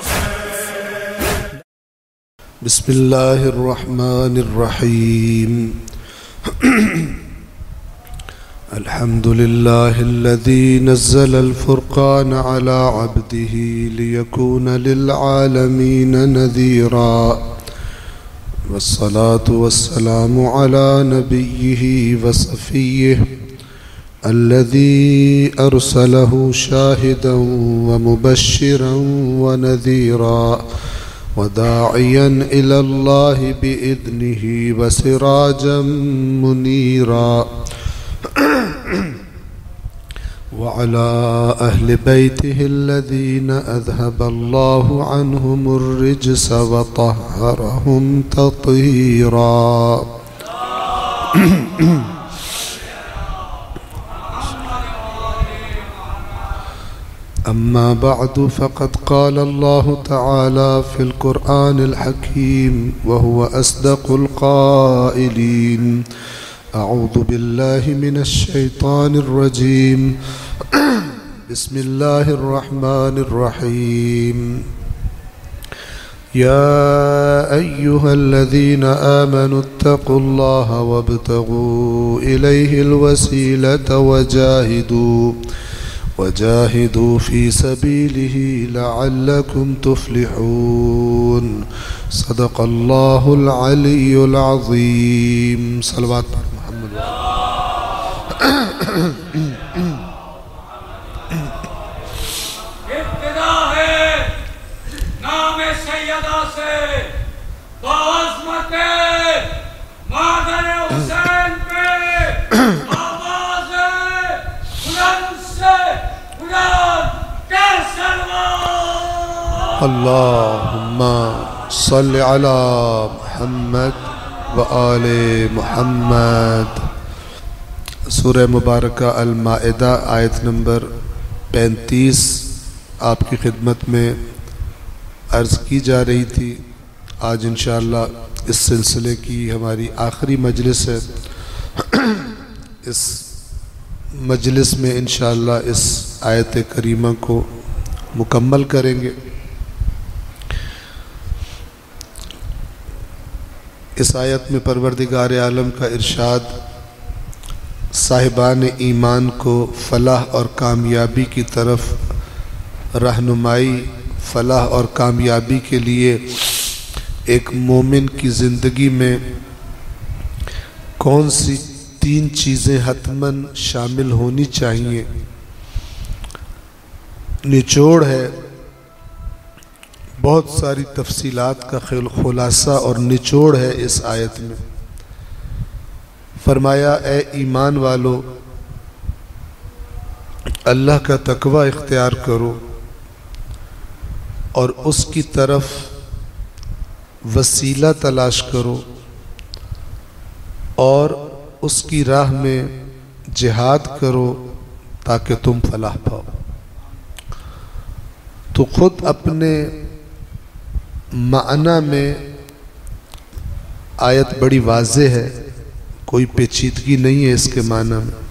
बिस्मिल्लाहिर्रहमानिर्रहीम। अल्हम्दुलिल्लाहिल्लज़ी नज़्ज़लल फ़ुरक़ान अला अब्दिही लियकून लिलआलमीन नज़ीरा वस्सलातु वस्सलामु अला नबिय्यिही व सफ़िय्यिही अल्लज़ी अरसलहु शाहिदन व मुबश्शिरन व नज़ीरा वदाइयन इलल्लाहि बिइज़्निही व सिराजम मुनीरा व अला अहलि बैतिही अल्लज़ीना अज़हबल्लाहु अन्हुमुर रिज्स व तह्हरहुम तत्हीरा। अम्मा बअदु फ़क़द क़ाल अल्लाहु तआला फ़िल क़ुरआनिल हकीम व हुवा अस्दक़ुल क़ाइलीन। अऊज़ु बिल्लाहि मिनश शैतानिर रजीम। बिस्मिल्लाहिर रहमानिर रहीम। या अय्युहल्लज़ीना आमनुत्तक़ुल्लाह वब्तग़ू इलैहिल वसीलता वजाहिदू फ़ी सबीलिही लअल्लकुम तुफ़्लिहून। सदक़ल्लाहुल अलियुल अज़ीम। सल्लल्लाहु अलैहि मोहम्मद। इब्तिदा है नामे सैयदा से बाज़मते मादर हुसैन पे आवाज़ बुलंद से बुलंद कर सलवात। अल्लाहुम्मा सल्लि अला मुहम्मद व आले मुहम्मद। सूरह मुबारका अल माइदा आयत नंबर 35 आपकी खिदमत में अर्ज़ की जा रही थी। आज इंशाअल्लाह इस सिलसिले की हमारी आखिरी मजलिस है। इस मजलिस में इंशाअल्लाह इस आयत करीमा को मुकम्मल करेंगे। इस आयत में परवरदिगार आलम का इरशाद साहिबान ईमान को फलाह और कामयाबी की तरफ रहनुमाई, फलाह और कामयाबी के लिए एक मोमिन की ज़िंदगी में कौन सी 3 चीज़ें हतमन शामिल होनी चाहिए, निचोड़ है। बहुत सारी तफसीलात का खुलासा और निचोड़ है इस आयत में। फरमाया, ए ईमान वालो, अल्लाह का तकवा इख्तियार करो और उसकी तरफ वसीला तलाश करो और उसकी राह में जिहाद करो ताकि तुम फलाह पाओ। तो खुद अपने माना में आयत बड़ी वाज़े है, कोई पेचीदगी नहीं है इसके माना में।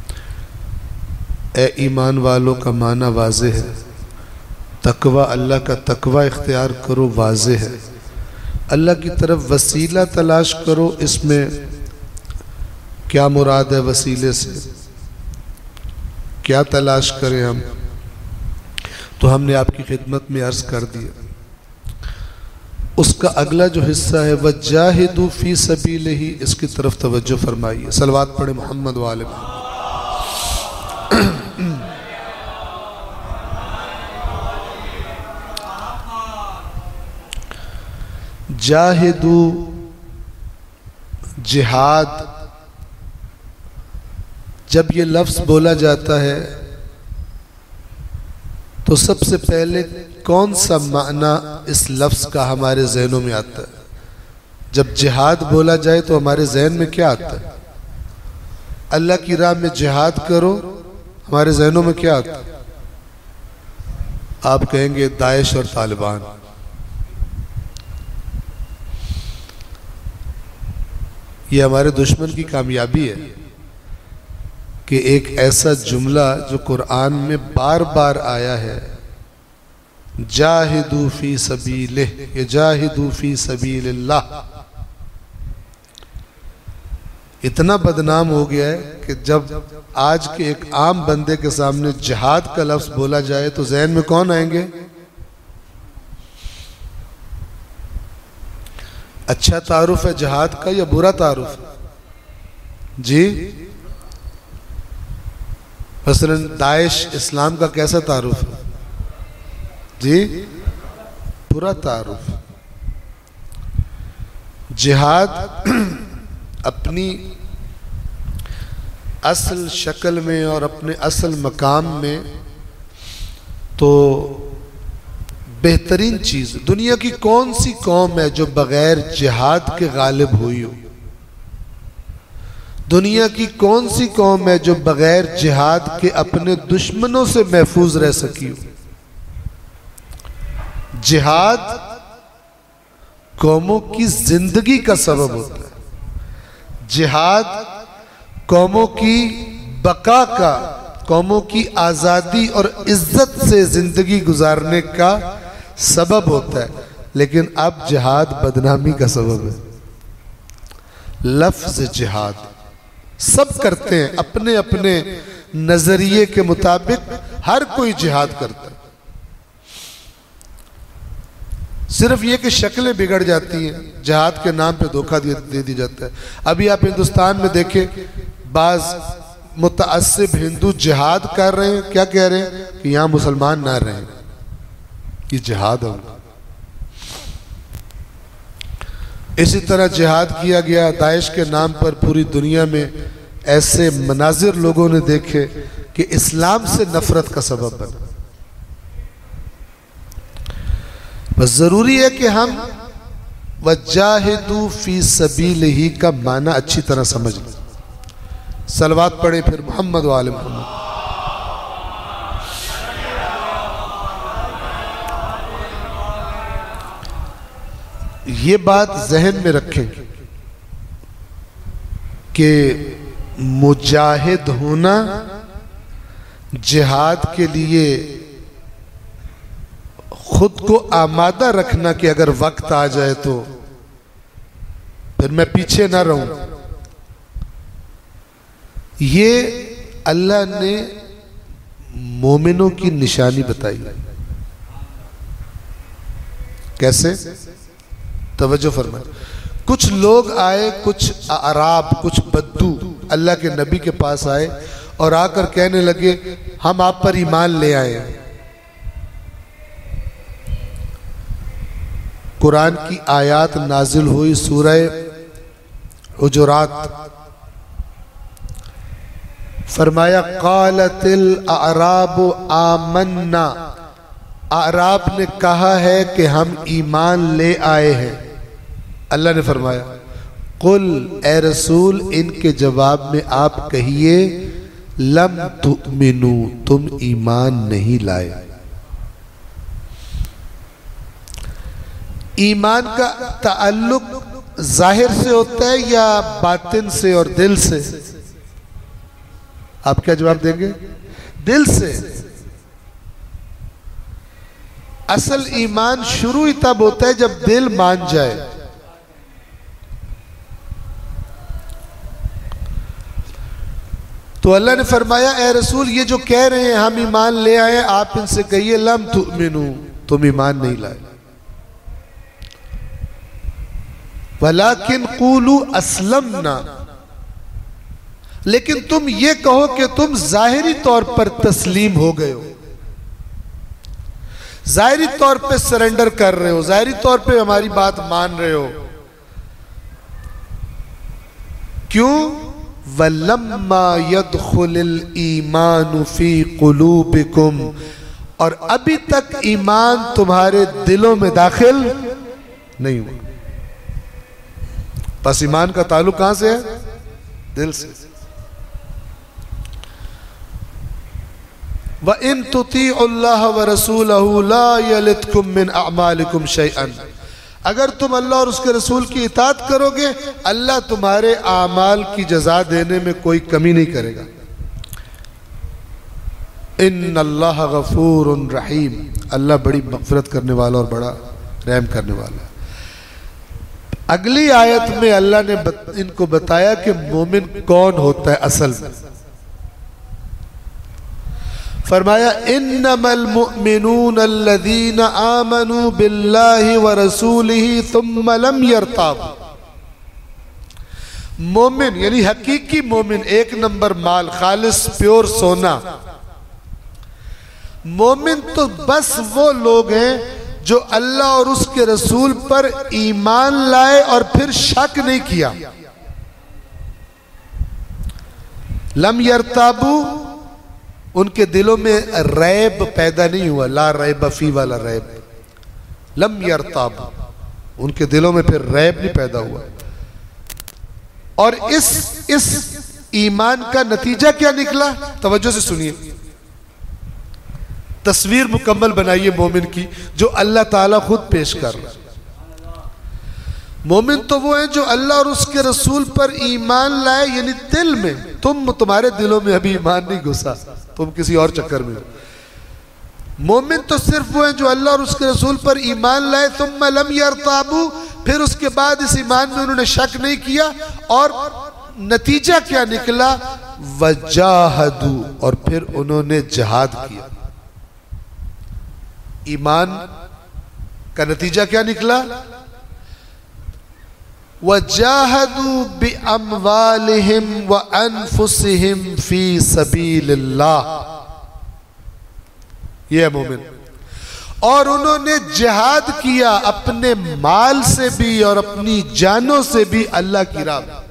ए ईमान वालों का माना वाज़े है, तकवा, अल्लाह का तकवा इख्तियार करो, वाज़े है। अल्लाह की तरफ वसीला तलाश करो, इसमें क्या मुराद है वसीले से, क्या तलाश करें हम, तो हमने आपकी खिदमत में अर्ज़ कर दिया। उसका अगला जो हिस्सा है वजाहिदू फी सबीलिही, इसकी तरफ तवज्जो फरमाइए। सलवात पढ़े मोहम्मद वाले। जाहिदू, जिहाद, जब ये लफ्ज़ बोला जाता है तो सबसे पहले कौन सा माना इस लफ्ज़ का हमारे जहनों में आता है? जब जिहाद बोला जाए तो हमारे जहन में क्या आता है? अल्लाह की राह में जिहाद करो, हमारे जहनों में क्या आता है? आप कहेंगे दाइश और तालिबान। ये हमारे दुश्मन की कामयाबी है कि एक ऐसा जुमला जो कुरान में बार बार आया है जाहिदू फी सबीलिह, ये जाहिदू फी सबीलिल्लाह इतना बदनाम हो गया है कि जब आज के एक आम बंदे के सामने जिहाद का लफ्ज बोला जाए तो जहन में कौन आएंगे? अच्छा तारुफ है जिहाद का या बुरा तारुफ जी? मसलन दाइश इस्लाम का कैसा तारुफ है जी? बुरा तारुफ। जिहाद अपनी असल शक्ल में और अपने असल मकाम में तो बेहतरीन चीज़, दुनिया की कौन सी कौम है जो बगैर जिहाद के गालिब हुई हो? दुनिया की कौन सी कौम है जो बगैर जिहाद के अपने दुश्मनों से महफूज रह सकी हो? जिहाद कौमों की जिंदगी का सबब होता है। जिहाद कौमों की बका का, कौमों की आज़ादी और इज्जत से जिंदगी गुजारने का सबब होता है। लेकिन अब जिहाद बदनामी का सबब है। लफ्ज जिहाद सब करते हैं अपने अपने नजरिए के मुताबिक, हर कोई जिहाद करता है। सिर्फ ये कि शक्लें बिगड़ जाती हैं, जिहाद के नाम पे धोखा दे दी जाता है। अभी आप हिंदुस्तान में देखें, बाज मुतअस्सिब हिंदू जिहाद कर रहे हैं, क्या कह रहे हैं कि यहां मुसलमान ना रहें, ये जिहाद होगा। इसी तरह जिहाद किया गया दाइश के नाम पर पूरी दुनिया में। ऐसे मनाजिर लोगों ने देखे कि इस्लाम से नफरत का सबब बना। बस जरूरी है कि हम वजाहिदू फी सबीलिही का माना अच्छी तरह समझ लें। सलवात पढ़े फिर मोहम्मद व आले मोहम्मद। ये बात जहन में रखें कि मुजाहिद होना, जिहाद के लिए खुद को आमादा रखना कि अगर वक्त आ जाए तो फिर मैं पीछे ना रहूं, ये अल्लाह ने मोमिनों की निशानी बताई। कैसे? तवज्जो फरमाए। कुछ लोग आए, कुछ अराब, कुछ बद्दू अल्लाह के नबी के पास आए और आकर कहने लगे हम आप पर ईमान ले आए हैं। कुरान की आयत नाजिल हुई सूरह हुजुरात। फरमाया क़ालतिल अराबु आमन्ना, अराब ने कहा है कि हम ईमान ले आए हैं। अल्लाह ने फरमाया कुल, ए रसूल इनके जवाब में आप कहिए लम तुमिनू, तुम ईमान नहीं लाए। ईमान का ताल्लुक जाहिर से होता है या बातिन से और दिल से? आप क्या जवाब देंगे? दिल से। असल ईमान शुरू ही तब होता है जब दिल मान जाए। तो अल्लाह ने फरमाया ए रसूल ये जो कह रहे हैं हम ईमान ले आए, आप इनसे कहिए लम तुमिनू, तुम ईमान नहीं लाए। वलाकिन क़ूलू अस्लमना, लेकिन तुम ये कहो कि तुम जाहिरी तौर पर तस्लीम हो गए हो, जाहिरी तौर पे सरेंडर कर रहे हो, जाहिरी तौर पे हमारी बात मान रहे हो। क्यों? वलम्मा यदखुलिल ईमानु फी कुलूबिकुम, और अभी तक ईमान तुम्हारे दिलों में दाखिल नहीं हुआ। बस ईमान का ताल्लुक कहां से है? दिल से। व इन तुतीउल्लाह व रसूलहु ला यलितकुम मिन अअमालिकुम शैअन, अगर तुम अल्लाह और उसके रसूल की इताअत करोगे अल्लाह तुम्हारे आमाल की जजा देने में कोई कमी नहीं करेगा। इन्नल्लाह गफूरुन रहीम, अल्लाह बड़ी मग़फ़िरत करने वाला और बड़ा रहम करने वाला। अगली आयत में अल्लाह ने इनको बताया कि मोमिन कौन होता है असल में। फरमाया इन्नमल मुअमिनून अल्लज़ीना आमनू बिल्लाहि व रसूलिही सुम्मा लम यर्ताबू। मोमिन यानी हकीकी मोमिन, एक नंबर माल, खालिस प्योर सोना। मोमिन तो बस वो लोग हैं जो अल्लाह और उसके रसूल पर ईमान लाए और फिर शक नहीं किया। लम यर्ताबू, उनके दिलों में रैब पैदा नहीं हुआ, ला रैब फी वाला रैब, लम यर्ताबू, उनके दिलों में फिर रैब नहीं पैदा हुआ। और इस ईमान का नतीजा क्या निकला, तवज्जो से सुनिए, तस्वीर मुकम्मल बनाइए मोमिन की जो अल्लाह ताला खुद पेश कर रहा है। मोमिन तो वो है जो अल्लाह और उसके रसूल पर ईमान लाए, यानी दिल में, तुम्हारे दिलों में अभी ईमान नहीं घुसा, तुम किसी और चक्कर में हो। मोमिन तो सिर्फ वो है जो अल्लाह और उसके रसूल पर ईमान लाए, सुम्मा लम यर्ताबू, फिर उसके बाद इस ईमान में उन्होंने शक नहीं किया। और नतीजा क्या निकला, वजाहदू, और फिर उन्होंने जिहाद किया। ईमान का नतीजा क्या निकला, वजाहदू बिअमवालिहिम व अनफुसिहिम फी सबीलिल्लाह, यह है मोमिन। और उन्होंने जिहाद किया अपने माल से भी और अपनी जानों से भी अल्लाह की राह में।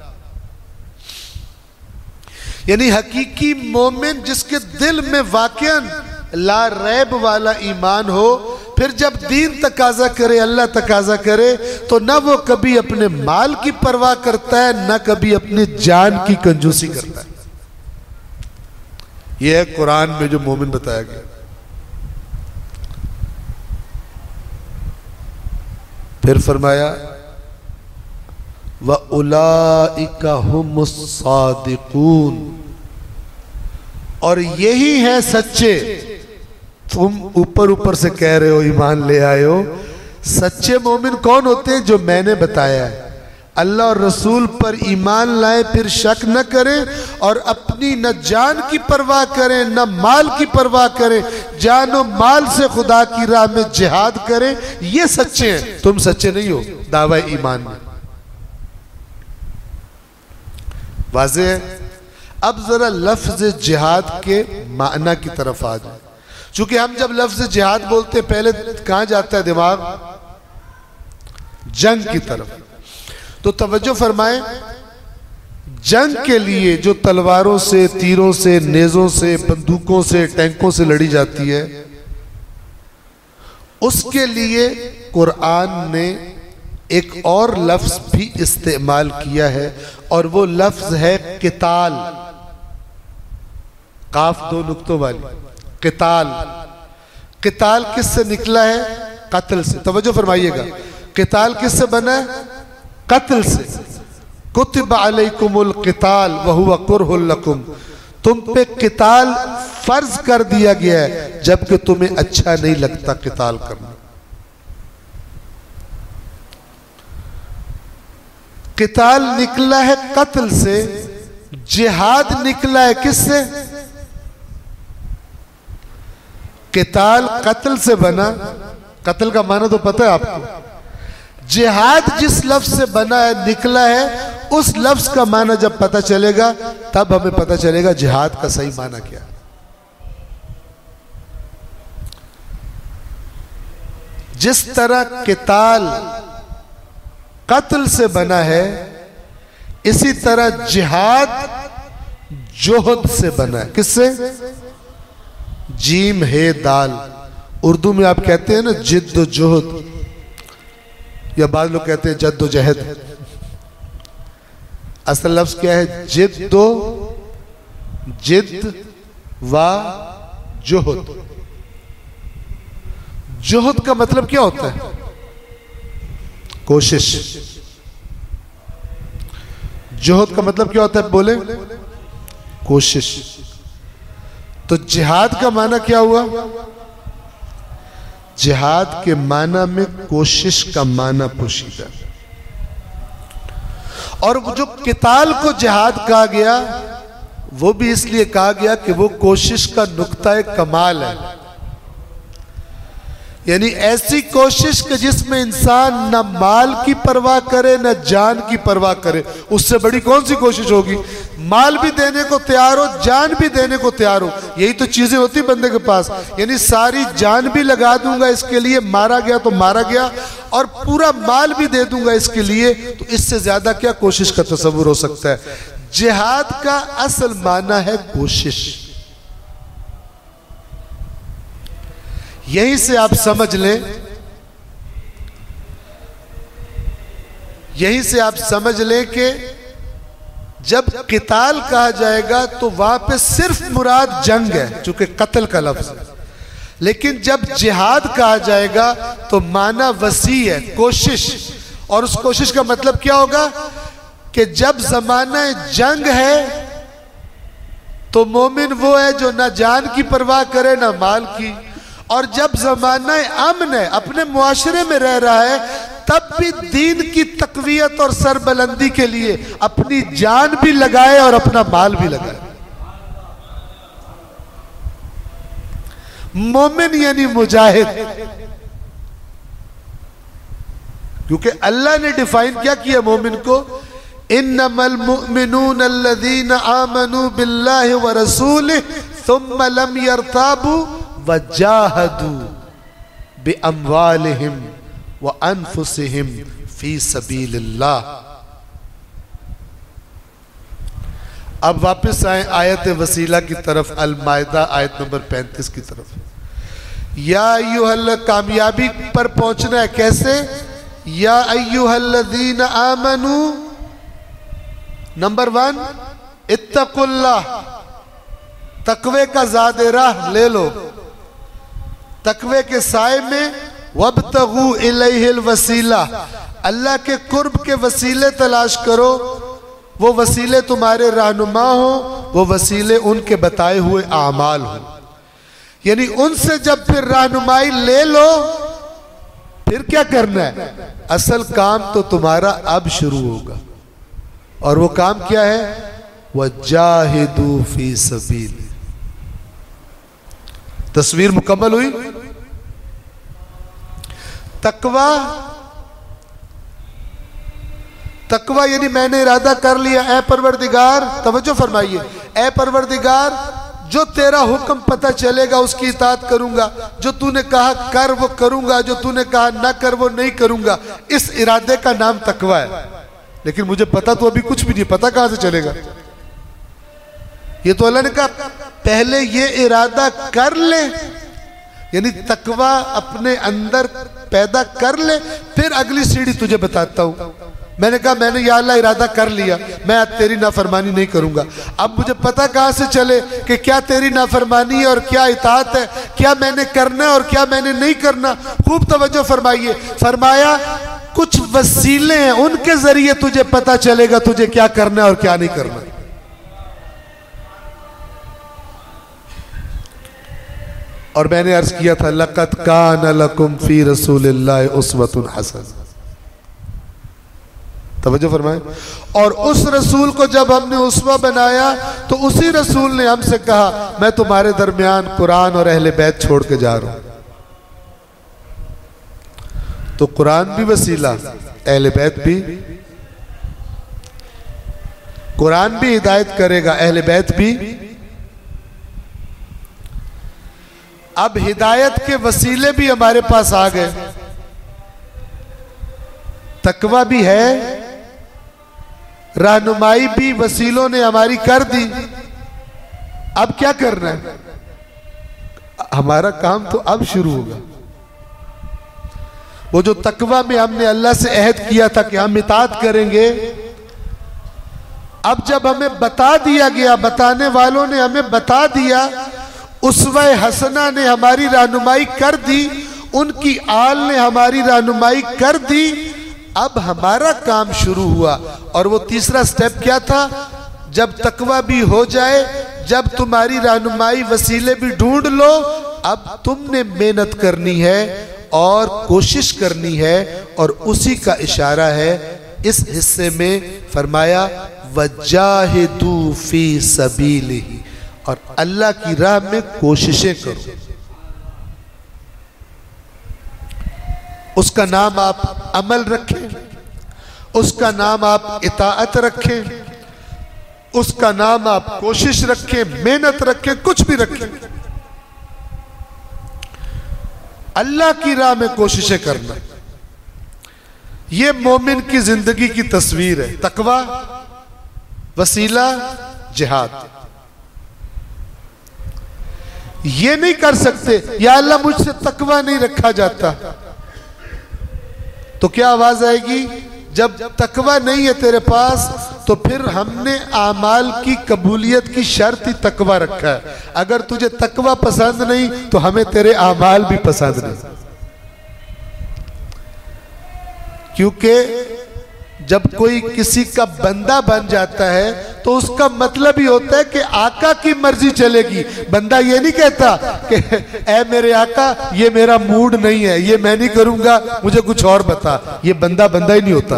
यानी हकीकी मोमिन जिसके दिल में वाकईन ला रैब वाला ईमान हो, फिर जब दीन तकाजा करे, अल्लाह तकाजा करे, तो ना वो कभी अपने माल की परवाह करता है, ना कभी अपनी जान की कंजूसी करता है। यह है कुरान में जो मोमिन बताया गया। फिर फरमाया व उलाइका हुमुस सादिकून, और यही है सच्चे। तुम ऊपर ऊपर से कह रहे हो ईमान ले आए हो, सच्चे मोमिन कौन होते हैं, जो मैंने बताया है, अल्लाह और रसूल पर ईमान लाए, फिर शक न करें और अपनी न जान की परवाह करें न माल की परवाह करें, जानो माल से खुदा की राह में जिहाद करें, ये सच्चे हैं। तुम सच्चे नहीं हो दावा ईमान में। वाज़ेह है। अब जरा लफ्ज जिहाद के माना की तरफ आ जाए। चूंकि हम जब लफ्ज जिहाद बोलते हैं पहले कहां जाता है दिमाग, जंग की तरफ। तो तवज्जो फरमाएं, जंग के लिए जो तलवारों से, तीरों से, नेज़ों से, बंदूकों से, टैंकों से लड़ी जाती है, उसके लिए कुरान ने एक और लफ्ज भी इस्तेमाल किया है, और वो लफ्ज है किताल, काफ दो नुक्तों वाली, किताल। किताल किससे निकला है, कत्ल से। तवज्जो फरमाइएगा, किताल किससे बना है, कत्ल से। कुतिबा अलैकुमुल किताल व हुवा कुरहुल लकुम, तुम पे किताल फर्ज कर दिया गया है जबकि तुम्हें अच्छा नहीं लगता किताल करना। किताल निकला है कत्ल से, जिहाद निकला है किससे, किताल कत्ल से बना। कत्ल का माना तो पता है आपको। जिहाद जिस लफ्ज से बना है, निकला है, उस लफ्ज का माना जब पता चलेगा तब हमें पता चलेगा जिहाद का सही माना क्या। जिस तरह किताल कत्ल से बना है, इसी तरह जिहाद जोहद से बना है। किससे, जीम है दाल। उर्दू में आप कहते हैं ना जिद्द जोहद, या बाद लोग कहते हैं जद्दोजहद। असल लफ्ज क्या है, जिद्द व जोहद। जोहद का मतलब क्या होता है, कोशिश। जोहद का मतलब क्या होता है, बोले, कोशिश। तो जिहाद का माना क्या हुआ? जिहाद के माना में कोशिश का माना पोशीदा, और जो किताल को जिहाद कहा गया वो भी इसलिए कहा गया कि वो कोशिश का नुक्ता कमाल है। यानी ऐसी कोशिश कि जिसमें इंसान न माल की परवाह करे न जान की परवाह करे। उससे बड़ी कौन सी कोशिश होगी? माल भी देने को तैयार हो, जान भी देने को तैयार हो। यही तो चीजें होती बंदे के पास। यानी सारी जान भी लगा दूंगा इसके लिए, मारा गया तो मारा गया, और पूरा माल भी दे दूंगा इसके लिए। तो इससे ज्यादा क्या कोशिश का तस्वुर हो सकता है? जिहाद का असल माना है कोशिश। यहीं से आप समझ लें, यहीं से आप समझ लें कि जब किताल कहा जाएगा तो वहां पे सिर्फ मुराद जंग है, चूंकि कत्ल का लफ्ज है। लेकिन जब जिहाद कहा जाएगा तो माना वसी है, कोशिश। और उस कोशिश का मतलब क्या होगा कि जब जमाना जंग है तो मोमिन वो है जो ना जान की परवाह करे ना माल की, और जब जमाना अमन है, अपने मुआशरे में रह रहा है, तब भी दीन की तकवीयत और सरबलंदी के लिए अपनी जान भी लगाए और अपना माल भी लगाए। मोमिन यानी मुजाहिद, क्योंकि अल्लाह ने डिफाइन क्या किया मोमिन को? इन्नमल मुमिनून अल्लज़ीना आमनू बिल्लाहि व रसूलिहि सुम्मा लम यरताबू वजाहदू बिअम्वालिहिम व अनफुसिहिम फी सबीलिल्लाह। अब वापस आए आयत वसीला की तरफ, अल माइदा आयत नंबर 35 की तरफ। या अय्युहल, कामयाबी पर पहुंचना है कैसे? या अय्युहल्लज़ीना आमनू, नंबर 1 इत्तकुल्लाह, तकवे का ज़ादे राह ले लो, तकवे के साए में। वब्तगू इलैहिल वसीला, अल्लाह के कुर्ब के वसीले तलाश करो। वो वसीले तुम्हारे रहनुमा हो, वो वसीले उनके बताए हुए आमाल हो। यानी उनसे जब फिर रहनुमाई ले लो, फिर क्या करना है? असल काम तो तुम्हारा अब शुरू होगा, और वो काम क्या है? वजाहिदू फी सबील। तस्वीर मुकम्मल हुई। तकवा, तकवा यानी मैंने इरादा कर लिया, ए परवरदिगार, तवज्जो फरमाइए, ए परवरदिगार जो तेरा हुक्म पता चलेगा उसकी इताअत करूंगा, जो तूने कहा कर वो करूंगा, जो तूने कहा ना कर वो नहीं करूंगा। इस इरादे का नाम तकवा है। लेकिन मुझे पता तो अभी कुछ भी नहीं, पता कहां से चलेगा? ये तो अल्लाह ने कहा पहले ये इरादा कर ले, यानी तकवा अपने अंदर पैदा कर ले, फिर अगली सीढ़ी तुझे बताता हूं। मैंने कहा मैंने या अल्लाह इरादा कर लिया, मैं आज तेरी नाफरमानी नहीं करूंगा। अब मुझे पता कहां से चले कि क्या तेरी नाफरमानी है और क्या इताअत है, क्या मैंने करना है और क्या मैंने नहीं करना? खूब तवज्जो फरमाइए। फरमाया कुछ वसीले हैं, उनके जरिए तुझे पता चलेगा तुझे क्या करना है और क्या नहीं करना। और मैंने अर्ज किया था लक़द कान लकुम फी रसूलिल्लाहि उस्वतुन हसन। तवज्जो फरमाए। और उस रसूल को जब हमने उस्वा बनाया तो उसी रसूल ने हमसे कहा मैं तुम्हारे दरमियान कुरान और अहले बैत छोड़ के जा रहा हूं। तो कुरान भी वसीला, अहले बैत भी। कुरान भी हिदायत करेगा, अहले बैत भी। अब हिदायत के वसीले भी हमारे पास आ गए, तकवा भी है, रहनुमाई भी वसीलों ने हमारी कर दी। अब क्या करना है? हमारा काम तो अब शुरू होगा। वो जो तकवा में हमने अल्लाह से अहद किया था कि हम इताअत करेंगे, अब जब हमें बता दिया गया, बताने वालों ने हमें बता दिया, उस्वा हसना ने हमारी रहनुमाई कर दी, उनकी आल ने हमारी रहनुमाई कर दी। अब हमारा काम शुरू हुआ। और वो तीसरा स्टेप क्या था? जब तकवा भी हो जाए, जब तुम्हारी रहनुमाई वसीले भी ढूंढ लो, अब तुमने मेहनत करनी है और कोशिश करनी है। और उसी का इशारा है इस हिस्से में, फरमाया वजाहिदू फी सबीलिही, और अल्लाह की राह में कोशिशें करो। उसका नाम आप अमल रखें, उसका नाम आप इताअत रखें, उसका नाम आप कोशिश रखें, मेहनत रखें, कुछ भी रखें। अल्लाह की राह में कोशिशें करना, यह मोमिन की जिंदगी की तस्वीर है। तकवा, वसीला, जिहाद। ये नहीं कर सकते या अल्लाह मुझसे तकवा नहीं रखा जाता, तो क्या आवाज आएगी? जब तकवा नहीं है तेरे पास तो फिर हमने आमाल की कबूलियत की शर्त ही तकवा रखा है। अगर तुझे तकवा पसंद नहीं तो हमें तेरे आमाल भी पसंद नहीं, क्योंकि जब कोई किसी का बंदा बन जाता है तो उसका मतलब ही होता है कि आका की मर्जी चलेगी। बंदा ये नहीं कहता कि ऐ मेरे आका ये मेरा मूड नहीं है, ये मैं नहीं करूंगा, मुझे कुछ और बता। ये बंदा बंदा ही नहीं होता।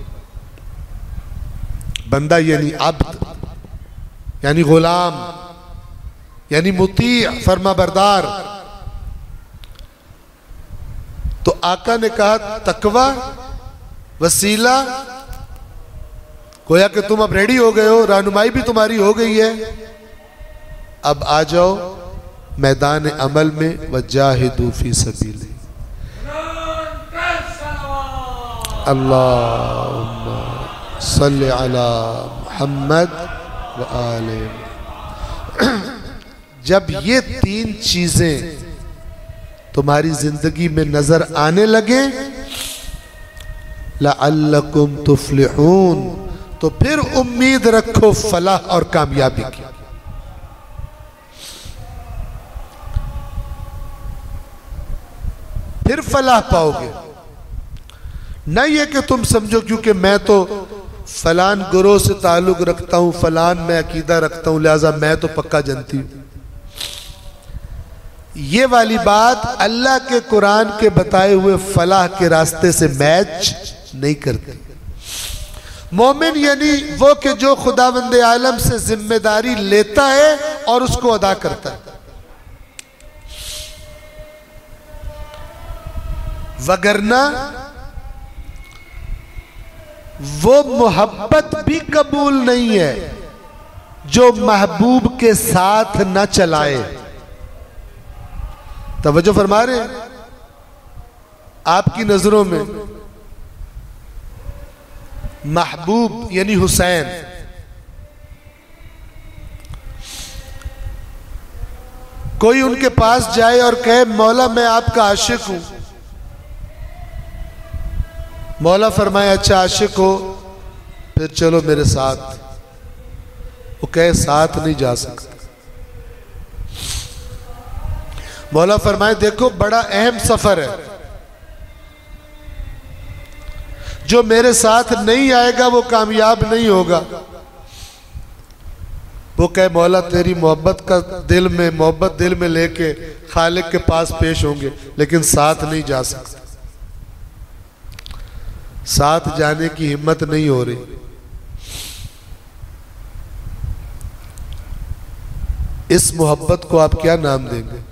बंदा यानी अब्द, यानी गुलाम, यानी मुती, फरमा बरदार। तो आका ने कहा तकवा, वसीला, गोया कि तुम अब रेडी हो गए हो, रहनुमाई भी तुम्हारी हो गई है, अब आ जाओ मैदान अमल में। वजाहिदू फी सबीली। अल्लाहुम्मा सल्ली अला मुहम्मद व आले। जब ये तीन चीजें तुम्हारी जिंदगी में नजर आने लगे, लअल्लकुम तुफ्लिहून, तो फिर उम्मीद रखो फलाह और कामयाबी की। फिर फलाह पाओगे। न ये कि तुम समझो क्योंकि मैं तो फलान गुरोह से ताल्लुक रखता हूं, फलान मैं अकीदा रखता हूं, लिहाजा मैं तो पक्का जानती हूं। ये वाली बात अल्लाह के कुरान के बताए हुए फलाह के रास्ते से मैच नहीं करती। मोमिन यानी वो कि जो खुदावंद आलम से जिम्मेदारी लेता है और उसको अदा करता है, वगरना वो मोहब्बत भी कबूल नहीं है जो महबूब के साथ न चलाए। तवज्जो फरमा रहे हैं? आपकी नजरों में महबूब यानी हुसैन, कोई उनके पास जाए और कहे मौला मैं आपका आशिक हूं, मौला फरमाए अच्छा आशिक हो फिर चलो मेरे साथ, वो कहे साथ नहीं जा सकता। मौला फरमाए देखो बड़ा अहम सफर है, जो मेरे साथ नहीं आएगा वो कामयाब नहीं होगा। वो कहे मौला तेरी मोहब्बत का मोहब्बत दिल में लेके खालिक के पास पेश होंगे, लेकिन साथ नहीं जा सकते, साथ जाने की हिम्मत नहीं हो रही। इस मोहब्बत को आप क्या नाम देंगे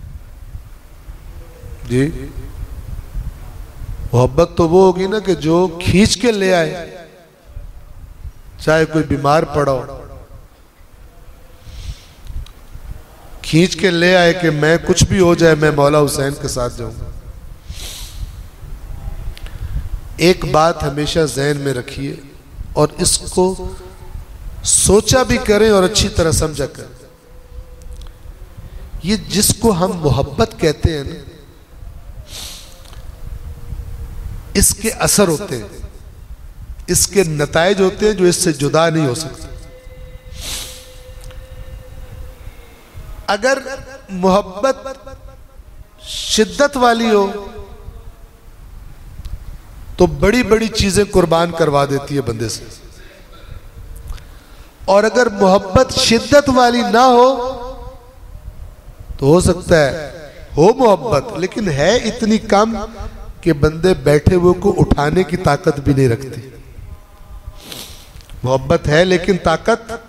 जी? मोहब्बत तो वो होगी ना कि जो खींच के ले आए, चाहे कोई बीमार पड़ा हो, खींच के ले आए कि मैं कुछ भी हो जाए मैं मौला हुसैन के साथ जाऊंगा। एक बात हमेशा ज़हन में रखिए और इसको सोचा भी करें और अच्छी तरह समझा करें। ये जिसको हम मोहब्बत कहते हैं ना, इसके असर होते हैं, इसके नताइज होते हैं जो इससे जुदा नहीं हो सकते। अगर मोहब्बत शिद्दत वाली हो तो बड़ी बड़ी चीजें कुर्बान करवा देती है बंदे से। और अगर मोहब्बत शिद्दत वाली ना हो तो हो सकता है हो मोहब्बत, लेकिन है इतनी कम कि बंदे बैठे हुए को उठाने की ताकत भी नहीं रखती। मोहब्बत है लेकिन ताकत।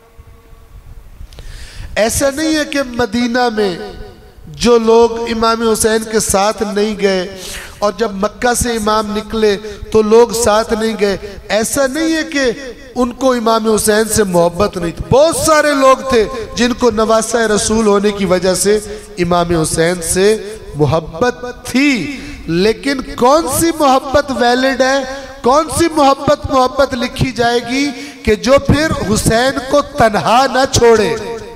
ऐसा नहीं है कि मदीना में जो लोग इमाम हुसैन के साथ नहीं गए और जब मक्का से इमाम निकले तो लोग साथ नहीं गए, ऐसा नहीं है कि उनको इमाम हुसैन से मोहब्बत नहीं थी। बहुत सारे लोग थे जिनको नवासा रसूल होने की वजह से इमाम हुसैन से मोहब्बत थी, लेकिन कौन सी मोहब्बत वैलिड है, कौन सी मोहब्बत लिखी जाएगी कि जो फिर हुसैन को तन्हा न छोड़े।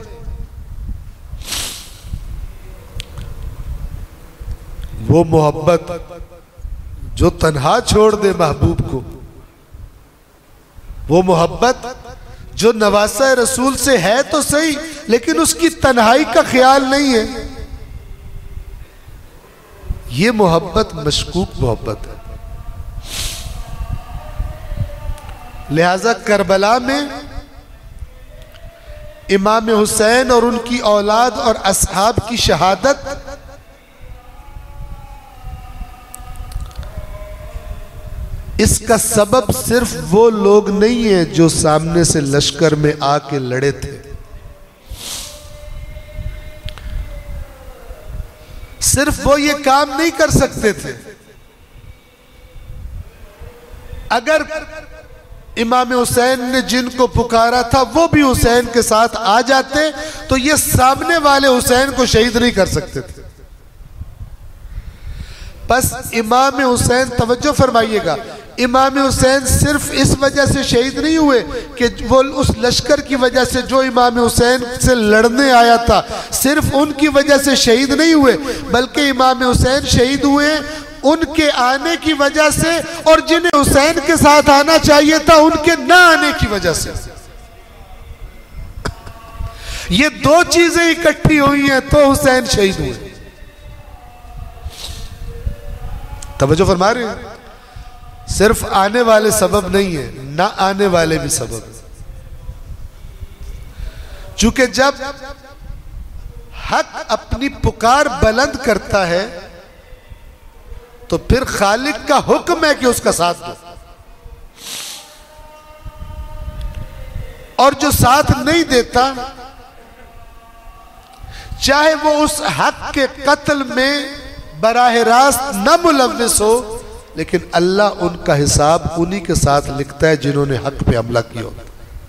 वो मोहब्बत जो तन्हा छोड़ दे महबूब को, वो मोहब्बत जो नवासा रसूल से है तो सही लेकिन उसकी तन्हाई का ख्याल नहीं है, ये मोहब्बत मशकूक मोहब्बत है। लिहाजा करबला में इमाम हुसैन और उनकी औलाद और असहाब की शहादत इसका सबब सिर्फ वो लोग नहीं है जो सामने से लश्कर में आके लड़े थे, सिर्फ वो ये काम नहीं कर सकते थे। अगर इमाम हुसैन ने जिनको पुकारा था वो भी हुसैन के साथ आ जाते तो ये सामने वाले हुसैन को शहीद नहीं कर सकते थे। बस इमाम हुसैन, तवज्जो फरमाइएगा, इमाम हुसैन सिर्फ इस वजह से शहीद नहीं हुए कि वो उस लश्कर की वजह से जो इमाम हुसैन से लड़ने आया था सिर्फ उनकी वजह से शहीद नहीं हुए, बल्कि इमाम हुसैन शहीद हुए उनके आने की वजह से और जिन्हें हुसैन के साथ आना चाहिए था उनके ना आने की वजह से। ये दो चीजें इकट्ठी हुई हैं तो हुसैन शहीद हुए। तवज्जो फरमा रहे हैं, सिर्फ आने वाले सबब नहीं है, ना आने वाले भी सबब है। चूंकि जब हक अपनी पुकार बुलंद करता है तो फिर खालिक का हुक्म है कि उसका साथ दो, और जो साथ नहीं देता चाहे वो उस हक के कत्ल में बराह रास्त न मुलव्विस हो, लेकिन अल्लाह उनका हिसाब उन्हीं के साथ लिखता है जिन्होंने हक पे हमला किया होता।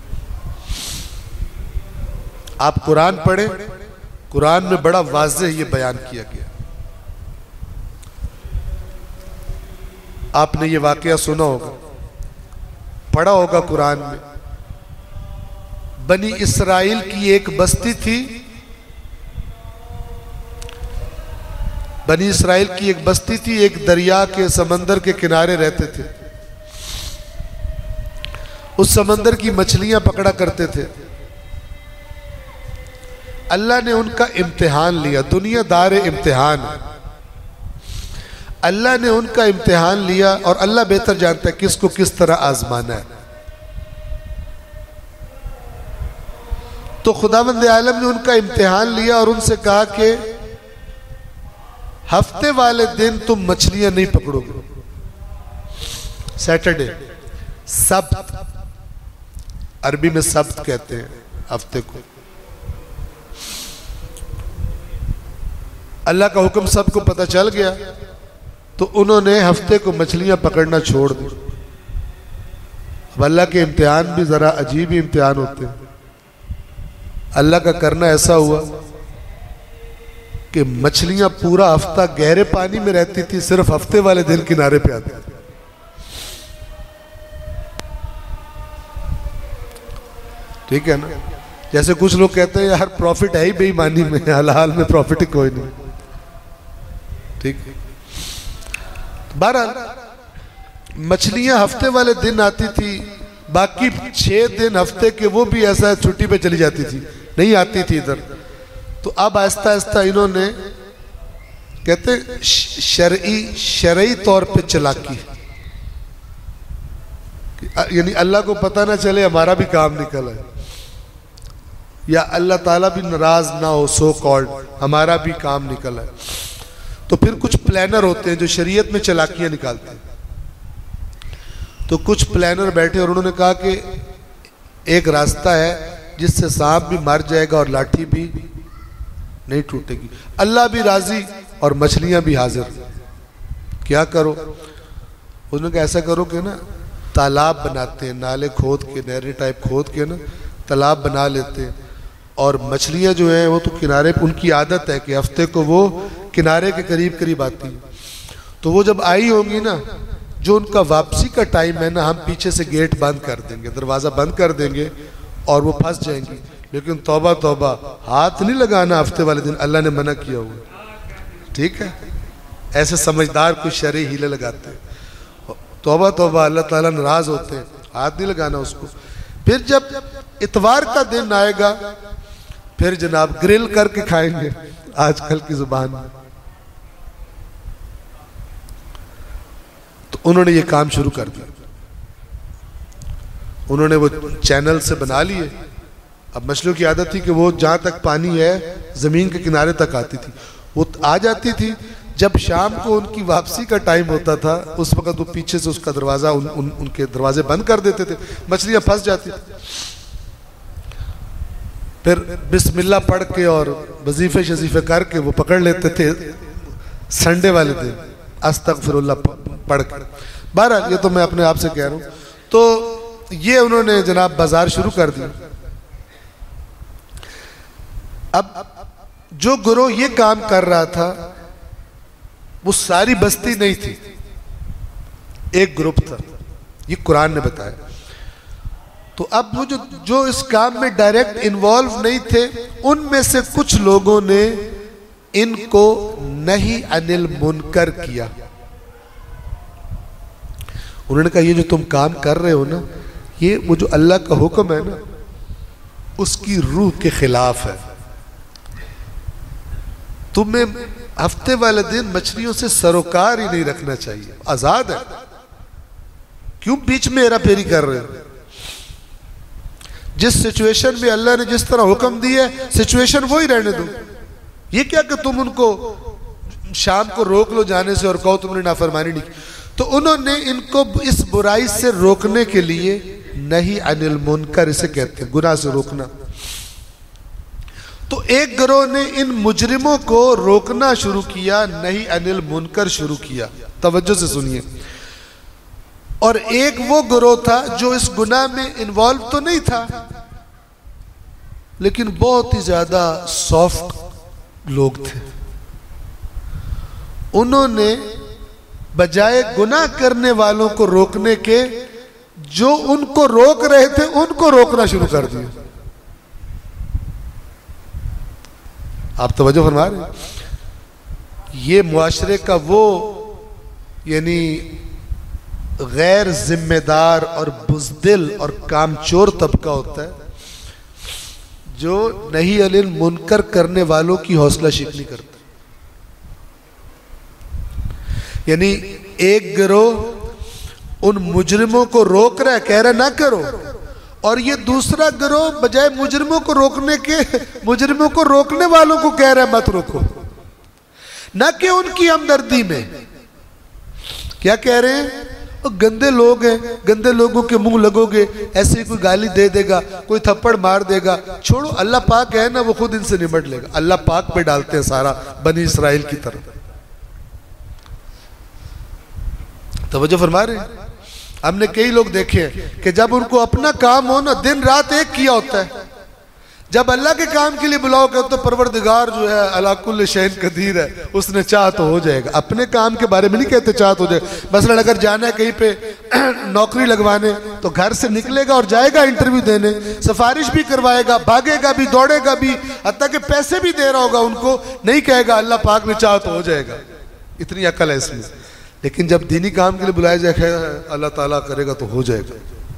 आप कुरान पढ़ें, कुरान में बड़ा वाज़ेह ये बयान किया गया। आपने ये वाकया सुना होगा, पढ़ा होगा कुरान में। बनी इस्राइल की एक बस्ती थी, बनी इस्राइल की एक बस्ती थी, एक दरिया के समंदर के किनारे रहते थे। उस समंदर की मछलियां पकड़ा करते थे। अल्लाह ने उनका इम्तिहान लिया, दुनियादार इम्तिहान है। अल्लाह ने उनका इम्तिहान लिया और अल्लाह बेहतर जानता है किसको किस तरह आजमाना है। तो खुदावंद आलम ने उनका इम्तिहान लिया और उनसे कहा कि हफ्ते वाले दिन तुम मछलियां नहीं पकड़ोगे। सैटरडे, सब्त, अरबी में सब्त कहते हैं हफ्ते को। अल्लाह का हुक्म सबको पता चल गया तो उन्होंने हफ्ते को मछलियां पकड़ना छोड़ दी। अब अल्लाह के इम्तिहान भी जरा अजीब ही इम्तिहान होते हैं। अल्लाह का करना ऐसा हुआ कि मछलियां पूरा हफ्ता गहरे पानी में रहती थी, सिर्फ हफ्ते वाले दिन किनारे पे आती थी। ठीक है ना? जैसे कुछ लोग कहते हैं यार प्रॉफिट है ही बेईमानी में, हलाल में प्रॉफिट ही कोई नहीं। ठीक, बहरहाल मछलियां हफ्ते वाले दिन आती थी, बाकी 6 दिन हफ्ते के वो भी ऐसा छुट्टी पे चली जाती थी, नहीं आती थी इधर। तो अब आहिस्ता आहिस्ता इन्होंने कहते शरई तौर पे चालाकी, यानी अल्लाह को पता ना चले हमारा भी काम निकल है। या अल्लाह ताला भी नाराज ना हो, सो कॉल्ड हमारा भी काम निकला है। तो फिर कुछ प्लानर होते हैं जो शरीयत में चालाकियां निकालते हैं। तो कुछ प्लानर बैठे और उन्होंने कहा कि एक रास्ता है जिससे सांप भी मर जाएगा और लाठी भी नहीं टूटेगी, अल्लाह भी राजी और मछलियां भी हाजिर। क्या करो? उन्होंने कहा ऐसा करो कि ना तालाब बनाते हैं, नाले खोद के, नहरें टाइप खोद के ना तालाब बना लेते हैं, और मछलियां जो हैं वो तो किनारे पे, उनकी आदत है कि हफ्ते को वो किनारे के करीब करीब आती हैं। तो वो जब आई होंगी ना, जो उनका वापसी का टाइम है ना, हम पीछे से गेट बंद कर देंगे, दरवाज़ा बंद कर देंगे और वो फंस जाएंगी। लेकिन तौबा तौबा, हाथ नहीं लगाना हफ्ते वाले दिन, अल्लाह ने मना किया हुआ। ठीक है, ऐसे समझदार कुछ शरई हीले लगाते हैं। तौबा तौबा, अल्लाह ताला नाराज होते हैं, हाथ नहीं लगाना उसको। फिर जब इतवार का दिन आएगा फिर जनाब ग्रिल करके खाएंगे, आजकल की जुबान में। तो उन्होंने ये काम शुरू कर दिया। उन्होंने वो चैनल से बना लिए। अब मछलियों की आदत थी कि वो जहां तक पानी है जमीन के किनारे तक आती थी, वो आ जाती थी। जब शाम को उनकी वापसी का टाइम होता था, उस वक्त वो पीछे से उसका दरवाजा उनके दरवाजे बंद कर देते थे, मछलियां फंस जाती थी। फिर बिस्मिल्लाह पढ़ के और वजीफे शजीफे करके वो पकड़ लेते थे संडे वाले दिन, अस्तगफिरुल्लाह पढ़ के। बहरहाल ये तो मैं अपने आप से कह रहा हूं। तो ये उन्होंने जनाब बाजार शुरू कर दिया। अब जो गुरु ये काम कर रहा था वो सारी बस्ती नहीं थी, एक ग्रुप था, ये कुरान ने बताया। तो अब वो जो इस काम में डायरेक्ट इन्वॉल्व नहीं थे, उनमें से कुछ लोगों ने इनको नहीं अनिल मुनकर किया। उन्होंने कहा ये जो तुम काम कर रहे हो ना, ये वो जो अल्लाह का हुक्म है ना, उसकी रूह के खिलाफ है। तुम्हें हफ्ते वाले दिन मछलियों से सरोकार ही नहीं रखना चाहिए, आजाद है, क्यों बीच में हेरा फेरी कर रहे हो? जिस सिचुएशन में अल्लाह ने जिस तरह हुक्म दिया है, सिचुएशन वो ही रहने दो। ये क्या कि तुम उनको शाम को रोक लो जाने से और कहो तुमने नाफरमानी नहीं की। तो उन्होंने इनको इस बुराई से रोकने के लिए नहीं अनिल मुनकर इसे कहते हैं, गुनाह से रोकना। तो एक गिरोह ने इन मुजरिमों को रोकना शुरू किया, नहीं अनिल मुनकर शुरू किया। तवज्जो से सुनिए। और एक वो गिरोह था जो इस गुनाह में इन्वॉल्व तो नहीं था, लेकिन बहुत ही ज्यादा सॉफ्ट लोग थे। उन्होंने बजाय गुनाह करने वालों को रोकने के, जो उनको रोक रहे थे उनको रोकना शुरू कर दिया। आप तवज्जो फरमा रहे हैं? ये मुआशरे का वो यानी गैर जिम्मेदार और बुज़दिल और कामचोर तबका होता है जो नहीं अनिल मुनकर करने वालों की हौसला शिकनी करता। यानी एक गिरोह उन मुजरिमों को रोक रहा है, कह रहा है ना करो, और ये दूसरा गिरोह बजाय मुजरिमों को रोकने के, मुजरिमों को रोकने वालों को कह रहा है मत रोको। ना कि उनकी हमदर्दी में क्या कह रहे हैं, गंदे लोग हैं, गंदे लोगों के मुंह लगोगे, ऐसे ही कोई गाली दे देगा, कोई थप्पड़ मार देगा, छोड़ो, अल्लाह पाक है ना, वो खुद इनसे निपट लेगा। अल्लाह पाक पे डालते हैं सारा, बनी इसराइल की तरह। तवज्जो फरमा रहे हैं? हमने कई लोग देखे हैं कि जब उनको अपना काम हो ना, दिन रात एक किया होता है। जब अल्लाह के काम के लिए बुलाओ कहते तो परवरदिगार जो है अला कुल्ल शैइन कदीर है, उसने चाह तो हो जाएगा। अपने काम के बारे में नहीं कहते चाह तो हो जाएगा। मसलन अगर जाना है कहीं पे नौकरी लगवाने, तो घर से निकलेगा और जाएगा इंटरव्यू देने, सिफारिश भी करवाएगा, भागेगा भी, दौड़ेगा भी, हत्ता कि पैसे भी दे रहा होगा उनको, नहीं कहेगा अल्लाह पाक ने चाह तो हो जाएगा। इतनी अकल है इसमें। लेकिन जब दीनी काम के लिए बुलाया जाए, अल्लाह ताला करेगा तो हो जाएगा,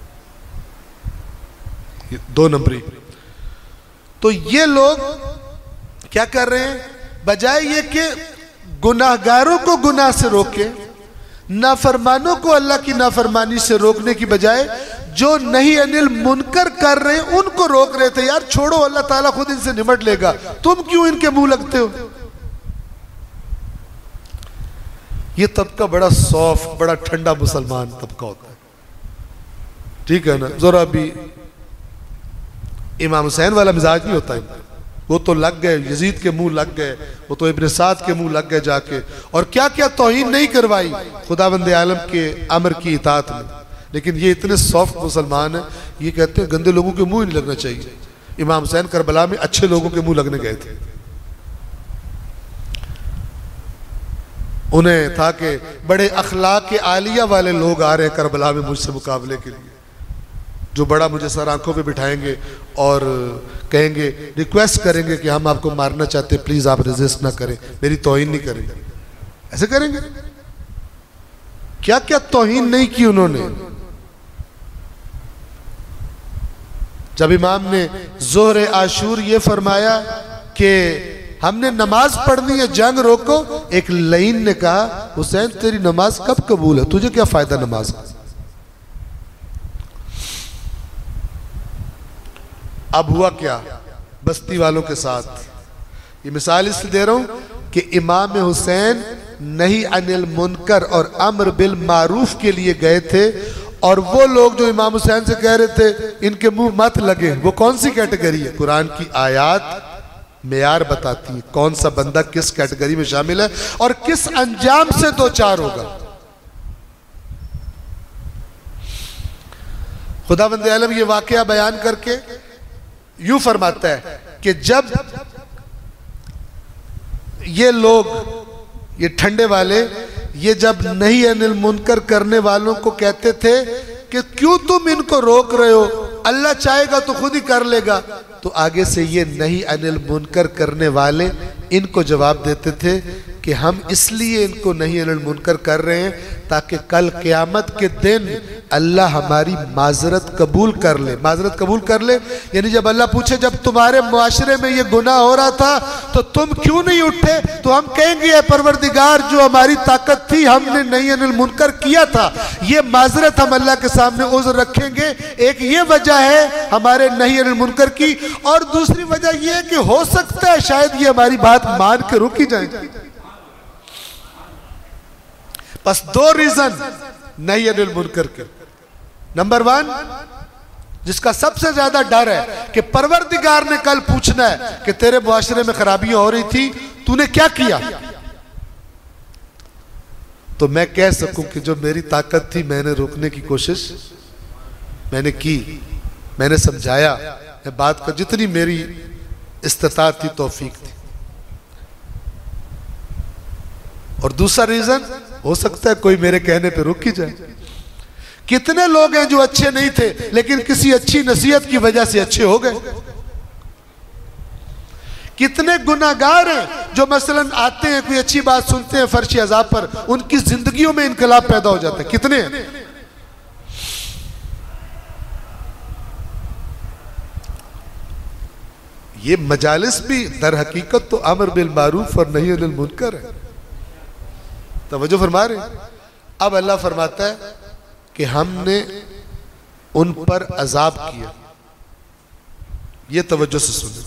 दो नंबरी। तो ये लोग क्या कर रहे हैं, बजाय ये कि गुनाहगारों को गुनाह से रोके, नाफरमानों को अल्लाह की नाफरमानी से रोकने की बजाय जो नहीं अनिल मुनकर कर रहे हैं उनको रोक रहे थे, यार छोड़ो, अल्लाह ताला खुद इनसे निमट लेगा, तुम क्यों इनके मुंह लगते हो। ये तबका बड़ा सॉफ्ट, बड़ा ठंडा मुसलमान तबका होता है, ठीक है ना। जरा भी इमाम हुसैन वाला मिजाज नहीं होता है। वो तो लग गए, यजीद के मुंह लग गए, वो तो इब्न साद के मुंह लग गए जाके, और क्या क्या तौहीन नहीं करवाई खुदावंद आलम के अमर की इताअत में। लेकिन ये इतने सॉफ्ट मुसलमान हैं, ये कहते हैं गंदे लोगों के मुंह ही नहीं लगना चाहिए। इमाम हुसैन करबला में अच्छे लोगों के मुंह लगने गए थे। उन्हें था कि बड़े अखलाक के आलिया वाले लोग आ रहे हैं करबला में मुझसे मुकाबले के लिए, जो बड़ा मुझे सर आंखों पे बिठाएंगे और कहेंगे, रिक्वेस्ट करेंगे कि हम आपको मारना चाहते हैं, प्लीज आप रेजिस्ट ना करें, मेरी तौहीन नहीं करेंगे। ऐसे करेंगे? क्या क्या तौहीन नहीं की उन्होंने। जब इमाम ने ज़ोहरे आशूर ये फरमाया कि हमने नमाज पढ़नी है, जंग रोको, एक लईन ने कहा हुसैन तेरी नमाज कब कबूल है, तुझे क्या फायदा नमाज का। अब हुआ क्या बस्ती वालों के साथ, ये मिसाल इसलिए दे रहा हूं कि इमाम हुसैन नहीं अनिल मुनकर और अम्र बिल मारूफ के लिए गए थे, और वो लोग जो इमाम हुसैन से कह रहे थे इनके मुंह मत लगे, वो कौन सी कैटेगरी है। कुरान की आयत मेयार बताती है कौन सा बंदा किस कैटेगरी में शामिल है और किस अंजाम से दो चार होगा। खुदावंद आलम ये वाकया बयान करके यूं फरमाता है कि जब ये लोग, ये ठंडे वाले, ये जब नहीं अनिल मुनकर करने वालों को कहते थे कि क्यों तुम इनको रोक रहे हो, अल्लाह चाहेगा तो खुद ही कर लेगा, तो आगे से ये नहीं अनिल मुनकर करने वाले इनको जवाब देते थे कि हम इसलिए इनको नहीं अनिल मुनकर कर रहे हैं ताकि कल क़यामत के दिन अल्लाह हमारी माजरत कबूल कर ले। माजरत कबूल कर ले यानी जब अल्लाह पूछे जब तुम्हारे मुआशरे में ये गुनाह हो रहा था तो तुम क्यों नहीं उठे, तो हम कहेंगे ऐ परवरदिगार जो हमारी ताकत थी हमने नहीं अनिल मुनकर किया था। ये माजरत हम अल्लाह के सामने उज़्र रखेंगे। एक ये वजह है हमारे नहीं अनिल मुनकर की, और दूसरी वजह यह है कि हो सकता है शायद ये हमारी बात मान के रुक ही जाए। बस दो रीजन नहीं अनिल मुनकर के। नंबर वन, जिसका सबसे ज्यादा डर है कि परवरदिगार ने कल पूछना है कि तेरे मुआशरे में खराबियां हो रही थी, तूने क्या किया, तो मैं कह सकूं कि जो मेरी ताकत थी मैंने रोकने की कोशिश मैंने की, मैंने समझाया, मैं बात का जितनी मेरी इस्तिताअत थी, तौफीक थी। और दूसरा रीजन हो सकता है कोई मेरे कहने पे रुक ही जाए। कितने लोग हैं जो अच्छे नहीं थे लेकिन किसी अच्छी नसीहत की वजह से अच्छे हो गए। कितने गुनाहगार हैं जो मसलन आते हैं, कोई अच्छी बात सुनते हैं फर्श अज़ाब पर, उनकी जिंदगियों में इनकलाब पैदा हो जाता है। कितने हैं? ये मजालिस भी दर हकीकत तो अमर बिल मारूफ और नहीं अनिल मुनकर है। तवज्जो फरमा रहे। अब अल्लाह फरमाता है कि हमने उन पर अजाब किया। ये तवज्जो से सुने।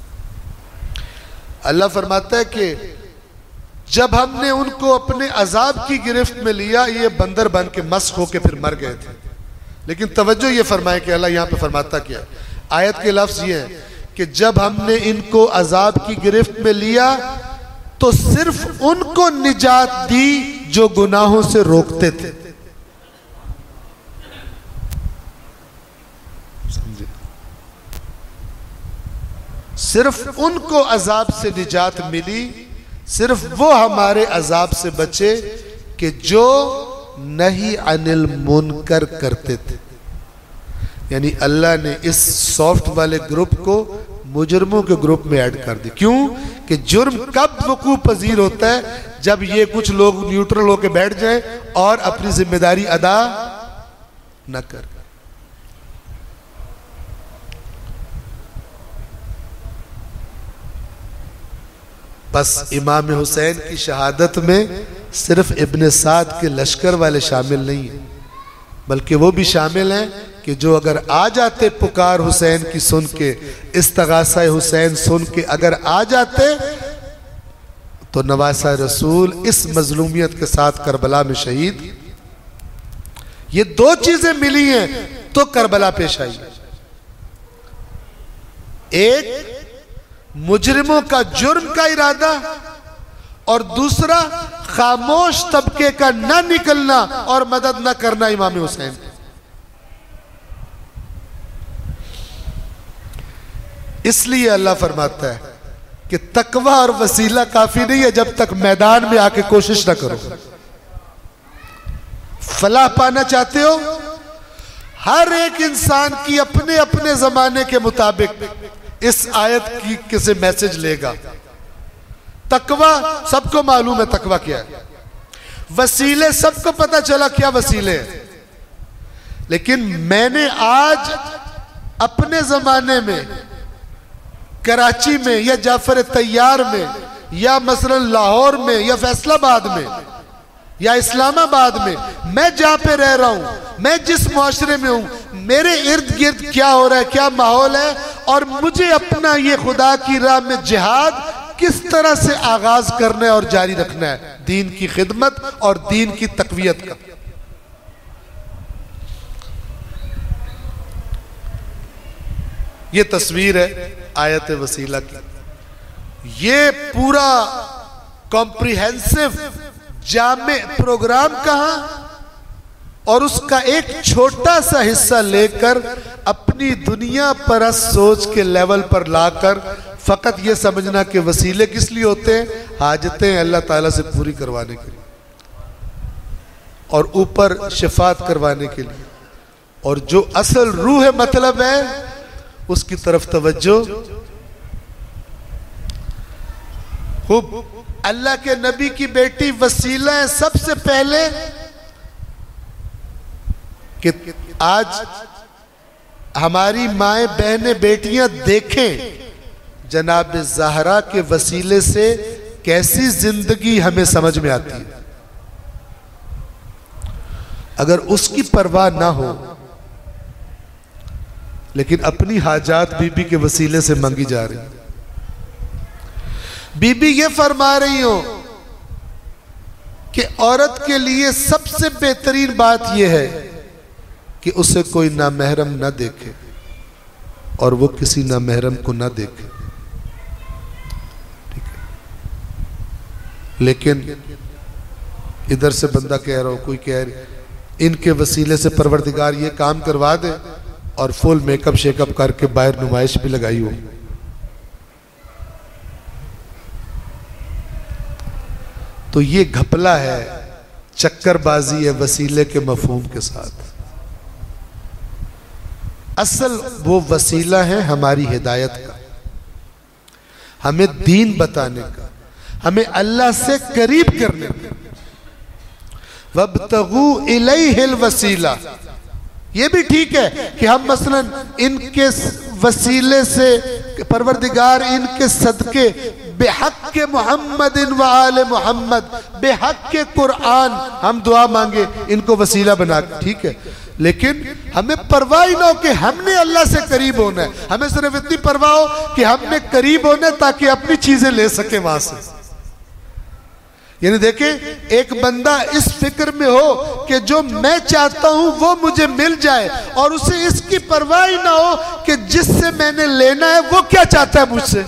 अल्लाह फरमाता है कि जब हमने उनको अपने अजाब की गिरफ्त में लिया, ये बंदर बन के मस्क होके फिर मर गए थे। लेकिन तवज्जो ये फरमाए कि अल्लाह यहां पे फरमाता क्या है। आयत के लफ्ज ये है कि जब हमने इनको अजाब की गिरफ्त में लिया तो सिर्फ उनको निजात दी जो गुनाहों से रोकते थे। समझे? सिर्फ उनको अजाब से निजात मिली, सिर्फ वो हमारे अजाब से बचे कि जो नहीं अनिल मुनकर करते थे। यानी अल्लाह ने इस सॉफ्ट वाले ग्रुप को मुजरमों के ग्रुप में ऐड कर दी। क्यों कि जुर्म कब वकूफ पजीर होता है, जब ये कुछ लोग न्यूट्रल होकर बैठ जाएं और अपनी जिम्मेदारी अदा न कर। बस इमाम हुसैन की शहादत में सिर्फ इब्न साद के लश्कर वाले शामिल नहीं हैं, बल्कि वो भी शामिल हैं कि जो अगर आ जाते पुकार हुसैन की सुन के, इस्तगासा हुसैन सुन के अगर आ जाते, तो नवासा रसूल इस मजलूमियत के साथ करबला में शहीद। ये दो चीजें मिली हैं तो करबला पेश आई। एक मुजरिमों का जुर्म का इरादा, और दूसरा खामोश तबके का न निकलना और मदद न करना इमाम हुसैन। इसलिए अल्लाह फरमाता है कि तकवा और वसीला काफी नहीं है जब तक मैदान में आके कोशिश ना करो। फलाह पाना चाहते हो, हर एक इंसान की अपने अपने जमाने के मुताबिक इस आयत की किसी मैसेज लेगा। तकवा सबको मालूम है तकवा क्या है, वसीले सबको पता चला क्या वसीले हैं, लेकिन मैंने आज अपने जमाने में कराची में या जाफर तैयार में या मसलन लाहौर में या फैसलाबाद में या इस्लामाबाद में, मैं जहां पे रह रहा हूं, मैं जिस मुआशरे में हूं, मेरे इर्द गिर्द क्या हो रहा है, क्या माहौल है, और मुझे अपना ये खुदा की राह में जिहाद किस तरह से आगाज करना है और जारी रखना है, दीन की खिदमत और दीन की तकवीयत का। ये तस्वीर है आयत वसीला की। ये पूरा कॉम्प्रिहेंसिव जामे प्रोग्राम कहां, और उसका एक छोटा सा हिस्सा लेकर अपनी दुनिया परस्त सोच के लेवल पर लाकर फकत ये समझना कि वसीले किस लिए होते हैं, हाजतें अल्लाह ताला से पूरी करवाने के लिए और ऊपर शिफात करवाने के लिए, और जो असल रूह मतलब है उसकी तरफ तवज्जो। खूब अल्लाह के नबी की बेटी वसीला है सबसे पहले कि आज हमारी माएं बहनें बेटियां देखें जनाब ज़हरा के वसीले से कैसी जिंदगी हमें समझ में आती है। अगर उसकी परवाह ना हो लेकिन अपनी हाजात बीबी के वसीले से मांगी जा रही, बीबी ये फरमा रही हो कि औरत के लिए सबसे बेहतरीन बात यह है कि उसे कोई नामहरम ना देखे और वो किसी नामहरम को ना देखे, ठीक है। लेकिन इधर से बंदा कह रहा हो, कोई कह रही इनके वसीले से परवरदिगार ये काम करवा दे, और फुल मेकअप शेकअप करके बाहर नुमाइश भी लगाई हो। तो ये घपला है, चक्करबाजी है वसीले के मफहूम के साथ। असल वो वसीला है हमारी हिदायत का, हमें दीन बताने का, हमें अल्लाह से करीब करने का। वब्तगू इलैहिल वसीला, ये भी ठीक है कि हम मसलन इनके वसीले से परवरदिगार इनके सदके बेहक के मोहम्मद व आले मोहम्मद, बेहक के कुरान हम दुआ मांगे इनको वसीला बना, ठीक है। लेकिन हमें परवाह ना हो कि हमने अल्लाह से करीब होना है, हमें सिर्फ इतनी परवाह हो कि हमने करीब होना है ताकि अपनी चीजें ले सके वहां से। यानी देखे, एक बंदा इस फिक्र में हो कि जो मैं चाहता हूं वो मुझे मिल जाए, और उसे इसकी परवाह ना हो कि जिससे मैंने लेना है वो क्या चाहता है मुझसे।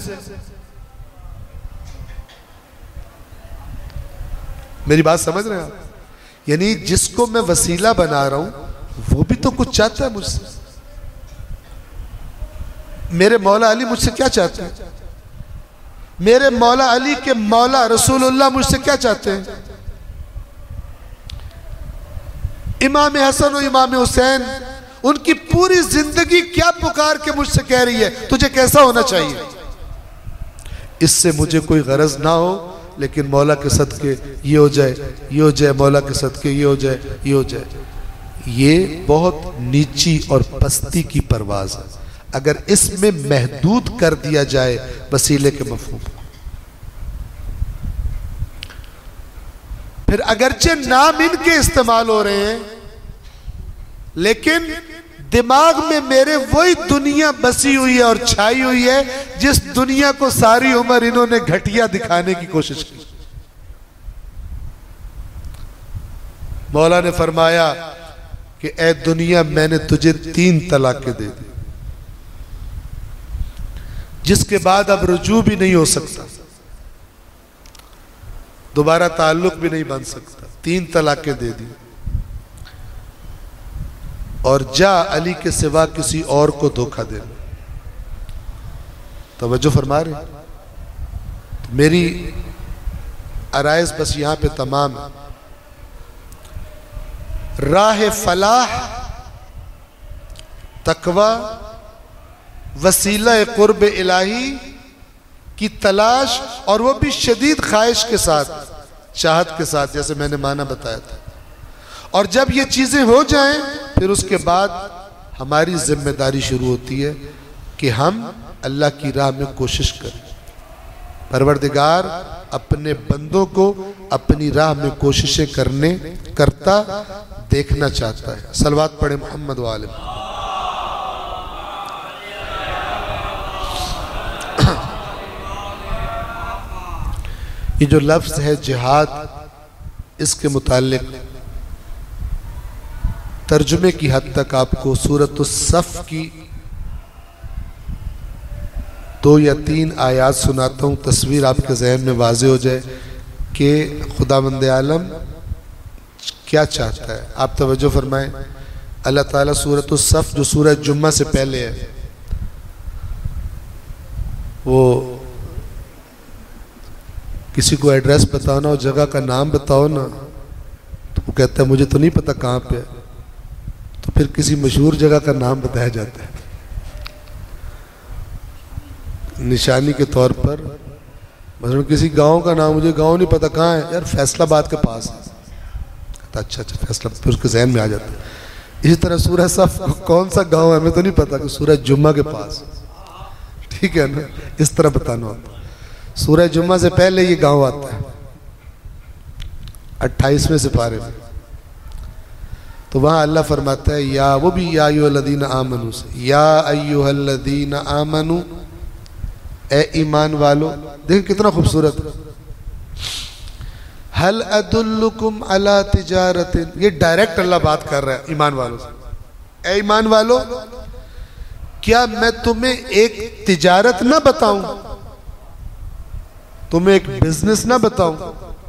मेरी बात समझ रहे हैं आप? यानी जिसको मैं वसीला बना रहा हूं वो भी तो कुछ चाहता है मुझसे। मेरे मौला अली मुझसे क्या चाहते हैं, मेरे मौला अली के मौला रसूलुल्लाह मुझसे क्या चाहते हैं, इमाम हसन और इमाम हुसैन उनकी पूरी जिंदगी क्या पुकार के मुझसे कह रही है तुझे कैसा होना चाहिए। इससे मुझे कोई गरज ना हो, लेकिन मौला के सदके ये हो जाए, ये हो जाए, मौला के सदके ये हो जाए, ये हो जाए। ये बहुत नीची और पस्ती की परवाज है। अगर इसमें महदूद कर दिया जाए वसीले के मफहूम, फिर अगरचे नाम इनके इस्तेमाल हो रहे हैं, लेकिन दिमाग में मेरे वही दुनिया बसी हुई है और छाई हुई है जिस दुनिया को सारी उम्र इन्होंने घटिया दिखाने की कोशिश की। मौला ने फरमाया कि ए दुनिया, मैंने तुझे 3 तलाकें दे दी, जिसके बाद अब रुजू भी नहीं हो सकता, दोबारा ताल्लुक भी नहीं बन सकता। 3 तलाकें दे दी और जा अली के सिवा किसी और को धोखा देना। तवज्जो फरमा रहे। तो मेरी आराइज बस यहां पे तमाम है। राह फलाह, तकवा, वसीला कुर्ब इलाही की तलाश, और वो भी शदीद ख्वाहिश के साथ, चाहत के साथ, जैसे मैंने माना बताया था। और जब ये चीजें हो जाएं, फिर उसके बाद हमारी जिम्मेदारी शुरू होती है कि हम अल्लाह की राह में कोशिश करें। परवरदिगार अपने बंदों को अपनी राह में कोशिशें करता देखना चाहता है। सलवात पढ़े मोहम्मद वाले। ये जो लफ्ज है जिहाद, इसके मुतालिक तर्जुमे की हद तक आपको सूरत सफ की 2 या 3 आयात सुनाता हूँ, तस्वीर आपके जहन में वाज़े हो जाए कि खुदावंद आलम क्या चाहता है। आप तवज्जो फरमाएं। अल्लाह ताला सूरत सफ, जो सूरत जुम्मा से पहले है, वो किसी को एड्रेस बताओ ना, उस जगह का नाम बताओ ना, तो वो कहता है मुझे तो नहीं पता कहाँ पे है। तो फिर किसी मशहूर जगह का नाम बताया जाता है निशानी के तौर पर। मतलब किसी गांव का नाम, मुझे गांव नहीं पता कहाँ है, यार फैसलाबाद के पास है। अच्छा फैसला, फिर उसके जहन में आ जाता है। इसी तरह सूरज सफ कौन सा गांव है हमें तो नहीं पता, कि सूरज जुम्मा के पास, ठीक है ना, इस तरह बताना होता। सूरज जुम्मा से पहले ये गांव आता है 28वें सिपारे में। तो वहां अल्लाह फरमाता है या, वो भी या अय्युहल्लज़ीना आमनू से, या अय्युहल्लज़ीना आमनू, ए ईमान वालो। देखिए कितना खूबसूरत। हल अदुल्लुकुम अला तिजारतिन, ये डायरेक्ट अल्लाह बात कर रहा है ईमान वालों से। ए ईमान वालो, क्या मैं तुम्हें एक तिजारत ना बताऊं, तुम्हें एक बिजनेस ना बताऊं?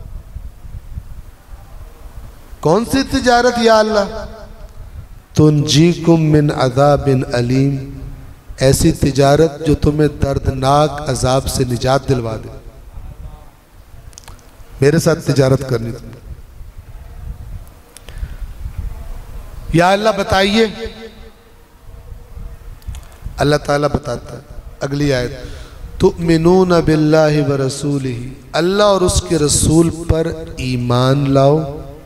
कौन सी तिजारत या अल्लाह? तुनजीकुम मिन अज़ाबिन अलीम, ऐसी तिजारत जो तुम्हें दर्दनाक अजाब से निजात दिलवा दे। मेरे साथ तिजारत करनी थी या अल्लाह, बताइए। अल्लाह ताला बताता है अगली आयत, तुमिनून बिल्लाहि व रसूलिही, अल्लाह और उसके रसूल पर ईमान लाओ,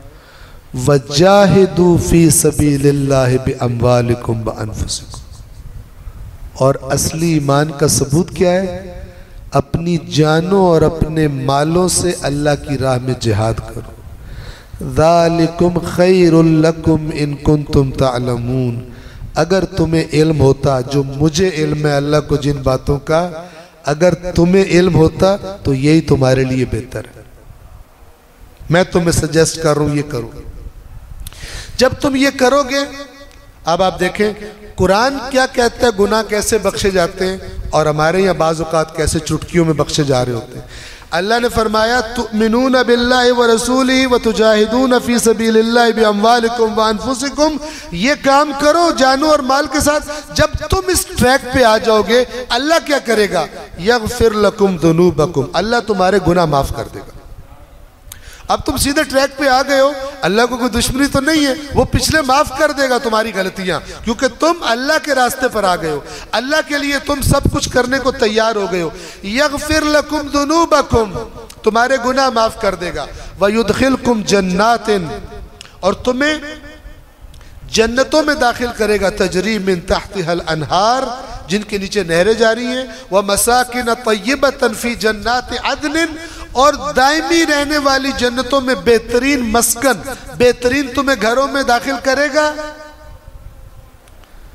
वजाहिदू फी सबीलिल्लाहि बिअमवालिकुम व अनफुसिकुम, और असली ईमान का सबूत क्या है? अपनी जानों और अपने मालों से अल्लाह की राह में जिहाद करो। ज़ालिकुम खैरुल लकुम इन कुंतुम तालमून, अगर तुम्हें इल्म होता, जो मुझे इल्म है अल्लाह को जिन बातों का, अगर तुम्हें इल्म होता तो यही तुम्हारे लिए बेहतर है। मैं तुम्हें सजेस्ट कर रहा हूं ये करो। जब तुम ये करोगे, अब आप देखें कुरान क्या कहता है, गुनाह कैसे बख्शे जाते हैं, और हमारे यहाँ बाज़ औक़ात कैसे चुटकियों में बख्शे जा रहे होते हैं। अल्लाह ने फरमाया तुमिनून बिल्लाहि व रसूलिही व तुजाहिदून फी सबीलिल्लाहि बिअमवालिकुम व अनफुसिकुम, ये काम करो जानों और माल के साथ। जब तुम इस ट्रैक पे आ जाओगे, अल्लाह क्या करेगा? यगफिर लकुम दुनूबकुम, अल्लाह तुम्हारे गुनाह माफ कर देगा। अब तुम सीधे ट्रैक पे आ गए हो, अल्लाह को कोई दुश्मनी तो नहीं है, वो पिछले माफ कर देगा तुम्हारी गलतियां, क्योंकि तुम अल्लाह के रास्ते पर आ गए हो, अल्लाह के लिए तुम सब कुछ करने को तैयार हो गए हो। यगफिर लकुम दुनूबकुम, तुम्हारे गुनाह माफ कर देगा। व युदखिलकुम जन्नातिन, और तुम्हें जन्नतों में दाखिल करेगा, तजरी मिन तहतिहल अनहार, जिनके नीचे नहरें जारी हैं। व मसाकिन तय्यबतन फी जन्नाति अदनिन, और दायमी रहने वाली जन्नतों में बेहतरीन मस्कन, बेहतरीन तुम्हें घरों में दाखिल करेगा।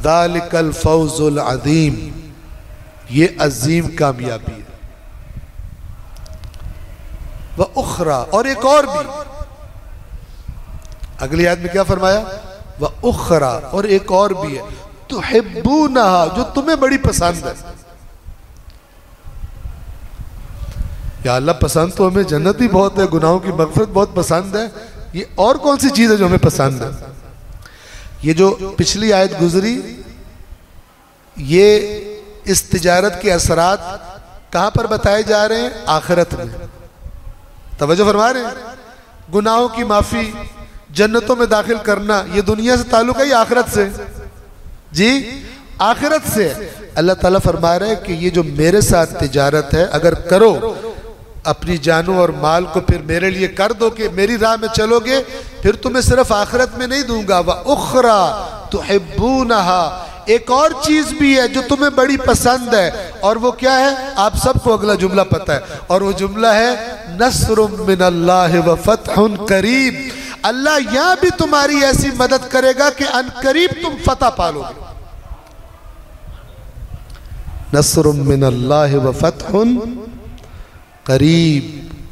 ज़ालिकल फौजुल अज़ीम, ये अजीम कामयाबी है। व उखरा, और एक और भी, अगली आयत में क्या फरमाया? व उखरा, और एक और भी है, तुहिब्बूनहा, जो तुम्हें बड़ी पसंद है। या अल्लाह, पसंद तो हमें जन्नत भी बहुत है, गुनाहों की मगफिरत बहुत पसंद है, ये और कौन सी चीज है जो हमें पसंद है? ये जो पिछली आयत गुजरी, ये इस तिजारत के असरात कहां पर बताए जा रहे हैं? आखिरत में। तवज्जो फरमा रहे हैं? गुनाहों की माफी, जन्नतों में दाखिल करना, ये दुनिया से ताल्लुक है या आखिरत से? जी, आखिरत से। अल्लाह ताला फरमा रहे हैं कि ये जो मेरे साथ तिजारत है, अगर करो, अपनी जानों और माल को फिर मेरे लिए कर दो कि मेरी राह में चलोगे, फिर तुम्हें सिर्फ आखिरत में नहीं दूंगा। व उखरा तुहिब्बूनहा, एक और चीज भी है जो तुम्हें बड़ी पसंद है, और वो क्या है? आप सबको अगला जुमला पता है, और वो जुमला है नस्रुम मिनल्लाहि व फतहुन करीब। अल्लाह यहां भी तुम्हारी ऐसी मदद करेगा कि अनकरीब तुम फतह पालोगे। नस्रुम मिनल्लाहि व फतहुन करीब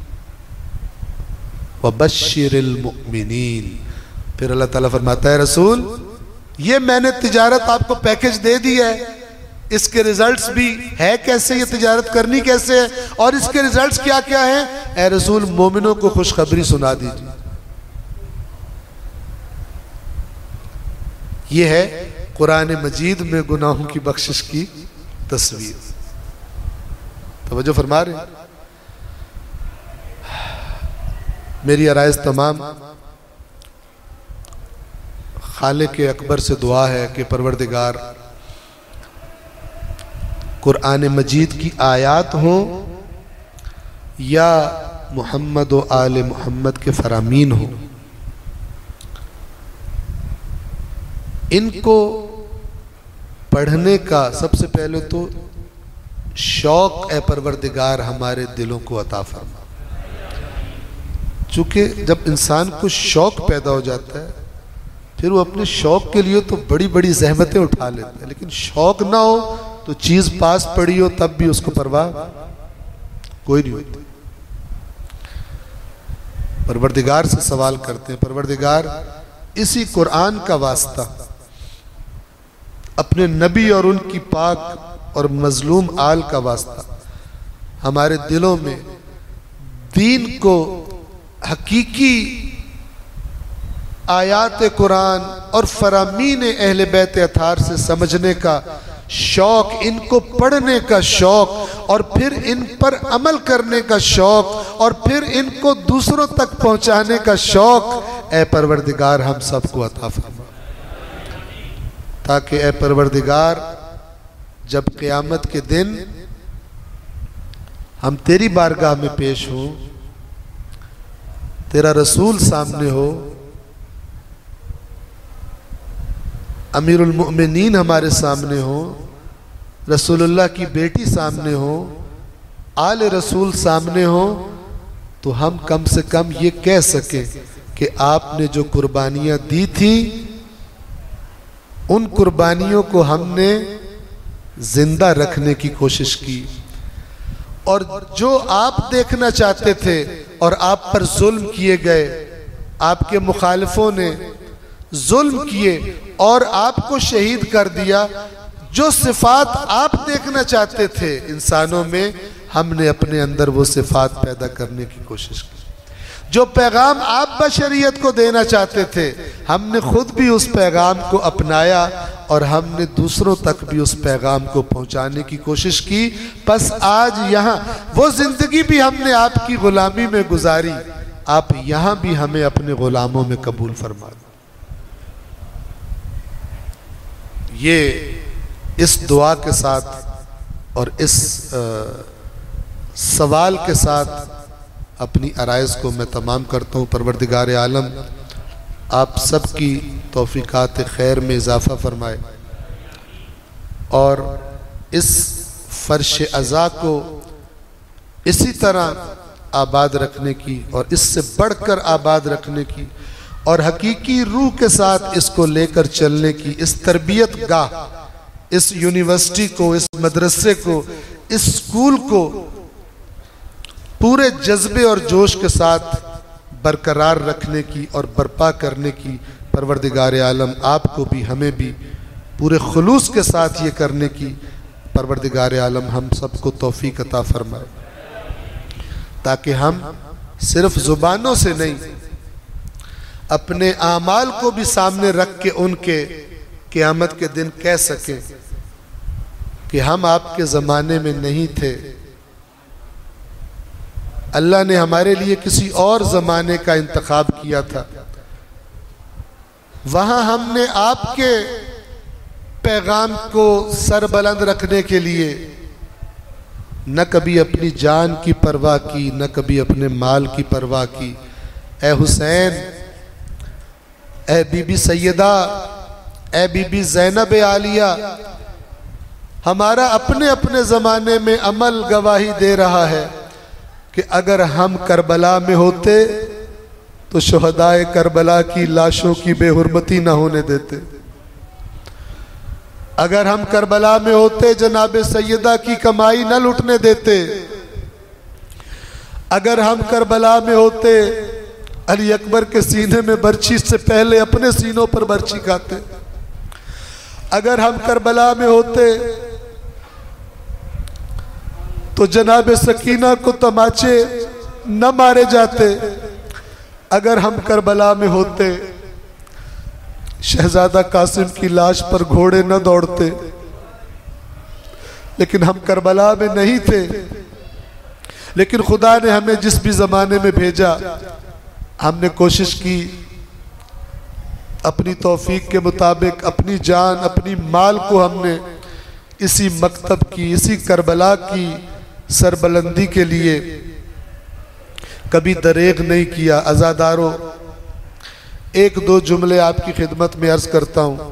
व बश्शिरिल मुमिनीन। फिर अल्लाह ताला फरमाता है, रसूल, ये मैंने तिजारत आपको पैकेज दे दी है, इसके रिजल्ट्स भी है कैसे, ये तिजारत करनी कैसे है, और इसके रिजल्ट्स क्या क्या हैं? ए रसूल, मोमिनों को खुशखबरी सुना दीजिए। ये है कुरान मजीद में गुनाहों की बख्शिश की तस्वीर। तवज्जो फरमा रहे हैं? मेरी आराइज़ तमाम खालिक अकबर से दुआ है कि परवरदिगार कुरान मजीद की आयात हों या मुहम्मद व आले मुहम्मद के फरामीन हों, इनको पढ़ने का सबसे पहले तो शौक ए परवरदिगार हमारे दिलों को अता फरमा। चूंकि जब इंसान को शौक पैदा हो जाता है, फिर वो अपने शौक के लिए तो बड़ी बड़ी जहमतें उठा लेता है, लेकिन शौक ना हो तो चीज पास पड़ी हो तब भी उसको परवाह कोई नहीं होती। परवरदिगार से सवाल करते हैं, परवरदिगार, इसी कुरान का वास्ता, अपने नबी और उनकी पाक और मजलूम आल का वास्ता, हमारे दिलों में दीन को हकीकी आयात कुरान और फरामीन अहले बैत अतार से समझने का शौक, इनको पढ़ने का शौक, और फिर इन पर अमल करने का शौक, और फिर इनको दूसरों तक पहुंचाने का शौक ए परवरदिगार हम सबको अता फरमा, ताकि ए परवरदिगार जब क़यामत के दिन हम तेरी बारगाह में पेश हों, तेरा रसूल सामने हो, अमीरुल मुमिनीन हमारे सामने हो, रसूलुल्लाह की बेटी सामने हो, आले रसूल सामने हो, तो हम कम से कम ये कह सके कि आपने जो कुर्बानियां दी थी, उन कुर्बानियों को हमने जिंदा रखने की कोशिश की, और जो आप देखना चाहते थे और आप पर जुल्म किए गए, आपके मुखालिफों ने जुल्म किए और आपको शहीद कर दिया, जो सिफात आप देखना चाहते थे इंसानों में, हमने अपने अंदर वो सिफात पैदा करने की कोशिश की। जो पैगाम आप बशरियत को देना चाहते थे, हमने खुद भी उस पैगाम को अपनाया और हमने दूसरों तक भी उस पैगाम को पहुंचाने की कोशिश की। बस आज यहाँ वो जिंदगी भी हमने आपकी गुलामी में गुजारी, आप यहाँ भी हमें अपने गुलामों में कबूल फरमा दो। ये इस दुआ के साथ और इस सवाल के साथ अपनी आराइज़ को मैं तमाम करता हूँ। परवरदिगार आलम आप सबकी तौफीकात खैर में इजाफ़ा फरमाए और इस फ़र्श अज़ा को इसी तरह आबाद रखने की और इससे बढ़कर आबाद रखने की और हकीकी रूह के साथ इसको लेकर चलने की, इस तरबियत गाह, इस यूनिवर्सिटी को, इस मदरसे को, इस स्कूल को पूरे जज्बे और जोश के साथ बरकरार रखने की और बर्पा करने की परवरदिगार आलम आपको भी हमें भी पूरे खुलूस के साथ ये करने की परवरदिगार आलम हम सबको तौफीक अता फरमाए, ताकि हम सिर्फ जुबानों से नहीं अपने आमाल को भी सामने रख के उनके क़यामत के दिन कह सके कि हम आपके ज़माने में नहीं थे, अल्लाह ने हमारे लिए किसी और ज़माने का इंतखाब किया था, वहां हमने आपके पैगाम को सरबलंद रखने के लिए न कभी अपनी जान की परवाह की, न कभी अपने माल की परवाह की। ए हुसैन, ए बीबी सैयदा, ए बीबी ज़ैनब आलिया, हमारा अपने अपने ज़माने में अमल गवाही दे रहा है कि अगर हम करबला में होते तो शुहदाए करबला की लाशों की बेहुरमती ना होने देते। अगर हम करबला में होते जनाबे सैयदा की कमाई न लुटने देते। अगर हम करबला में होते अली अकबर के सीने में बर्छी से पहले अपने सीनों पर बर्छी खाते। अगर हम करबला में होते तो जनाबे सकीना को तमाचे न मारे जाते। अगर हम करबला में होते शहजादा कासिम की लाश पर घोड़े न दौड़ते। लेकिन हम करबला में नहीं थे, लेकिन खुदा ने हमें जिस भी ज़माने में भेजा हमने कोशिश की अपनी तौफीक के मुताबिक अपनी जान अपनी माल को हमने इसी मकतब की, इसी करबला की सरबलंदी के लिए कभी दरेग नहीं किया। अज़ादारों, एक दो जुमले आपकी खिदमत में अर्ज करता हूँ।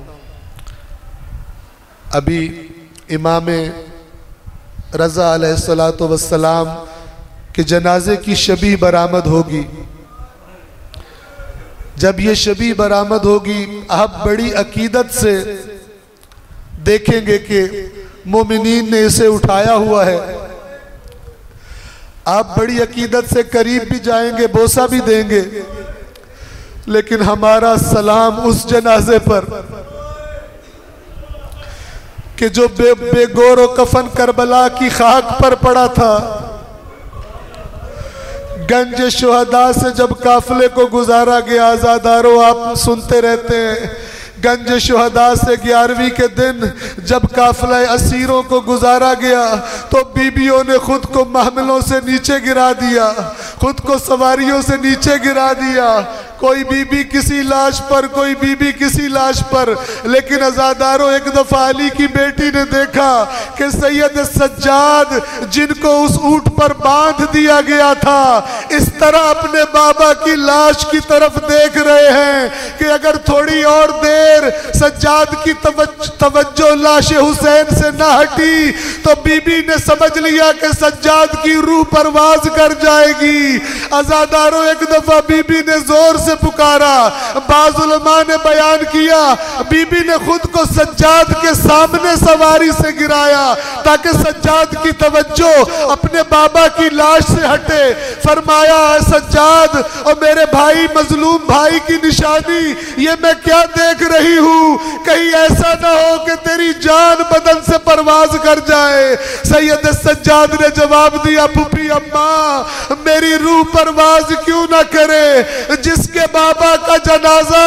अभी इमाम रज़ा अलैहिस्सलातु वस्सलाम के जनाजे की शबी बरामद होगी। जब ये शबी बरामद होगी आप बड़ी अकीदत से देखेंगे कि मोमिनीन ने इसे उठाया हुआ है। आप बड़ी अकीदत से करीब भी जाएंगे, बोसा भी देंगे, लेकिन हमारा सलाम उस जनाजे पर कि जो बेगोर कफन करबला की खाक पर पड़ा था। गंज शुहदा से जब काफिले को गुजारा गया, आज़ादारों आप सुनते रहते हैं, गंज शुहदा से 11वीं के दिन जब काफिला असीरों को गुजारा गया तो बीबियों ने खुद को महमलों से नीचे गिरा दिया, खुद को सवारियों से नीचे गिरा दिया। कोई बीबी किसी लाश पर, कोई बीबी किसी लाश पर। लेकिन अज़ादारों, एक दफा अली की बेटी ने देखा कि सैयद सज्जाद जिनको उस ऊंट पर बांध दिया गया था इस तरह अपने बाबा की लाश की तरफ देख रहे हैं कि अगर थोड़ी और देर सज्जाद की तवज्जो लाश हुसैन से ना हटी तो बीबी ने समझ लिया कि सज्जाद की रूह परवाज कर जाएगी। अज़ादारों, एक दफा बीबी ने जोर से पुकारा। बाज़ उलमा ने बयान किया बीबी ने खुद को सज्जाद के सामने सवारी से गिराया ताकि सज्जाद की तवज्जो अपने बाबा की लाश से हटे। फरमाया, सज्जाद और मेरे भाई मजलूम भाई की निशानी ये मैं क्या देख रही हूँ, कहीं ऐसा ना हो कि तेरी जान बदन से परवाज कर जाए। सैयद सज्जाद ने जवाब दिया, पुपी अम्मा मेरी रूह परवाज क्यों ना करे। जिसके बाबा का जनाजा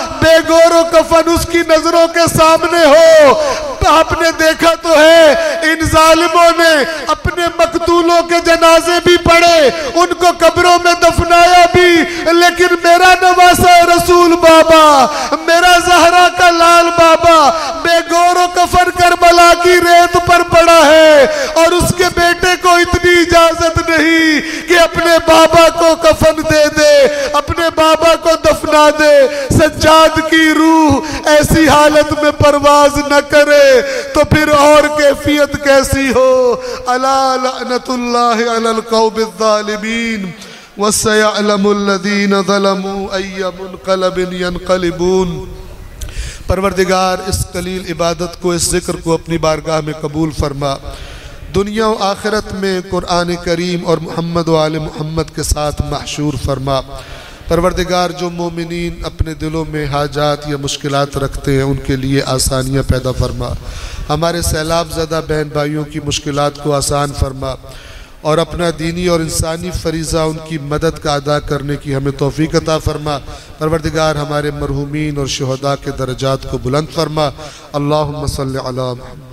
बेगोरो कफन उसकी नजरों के सामने हो। आपने देखा तो है इन जालिमों ने अपने मकतूलों के जनाजे भी पढ़े, उनको कब्रों में दफनाया भी, लेकिन मेरा नवासा रसूल बाबा, मेरा ज़हरा का लाल बाबा बेगोरो कफन करबला की रेत पर पड़ा है और उसके बेटे को इतनी इजाजत नहीं कि अपने बाबा को कफन दे दे, अपने बाबा को दफना दे। सज्जाद की रूह ऐसी हालत में परवाज न करे तो फिर और कैफियत कैसी हो। अला लअनतुल्लाहि अलल कौमिज़ ज़ालिमीन। वसयअलमुल्लज़ीन ज़लमू अय्य मुनक़लबिन यनक़लिबून। परवरदिगार इस कलील इबादत को, इस ज़िक्र को अपनी बारगाह में कबूल फरमा। दुनिया और आखिरत में कुरान करीम और मोहम्मद व आले मोहम्मद के साथ महशूर फरमा। परवरदिगार जो मोमिनीन अपने दिलों में हाजात या मुश्किलात रखते हैं उनके लिए आसानियाँ पैदा फरमा। हमारे सैलाब ज़दा बहन भाइयों की मुश्किलात को आसान फरमा और अपना दीनी और इंसानी फरीज़ा उनकी मदद का अदा करने की हमें तौफीक अता फरमा। परवरदिगार हमारे मरहूमीन और शुहदा के दर्जात को बुलंद फरमा। अल्लाहुम्मा सल्लि अला मुहम्मद।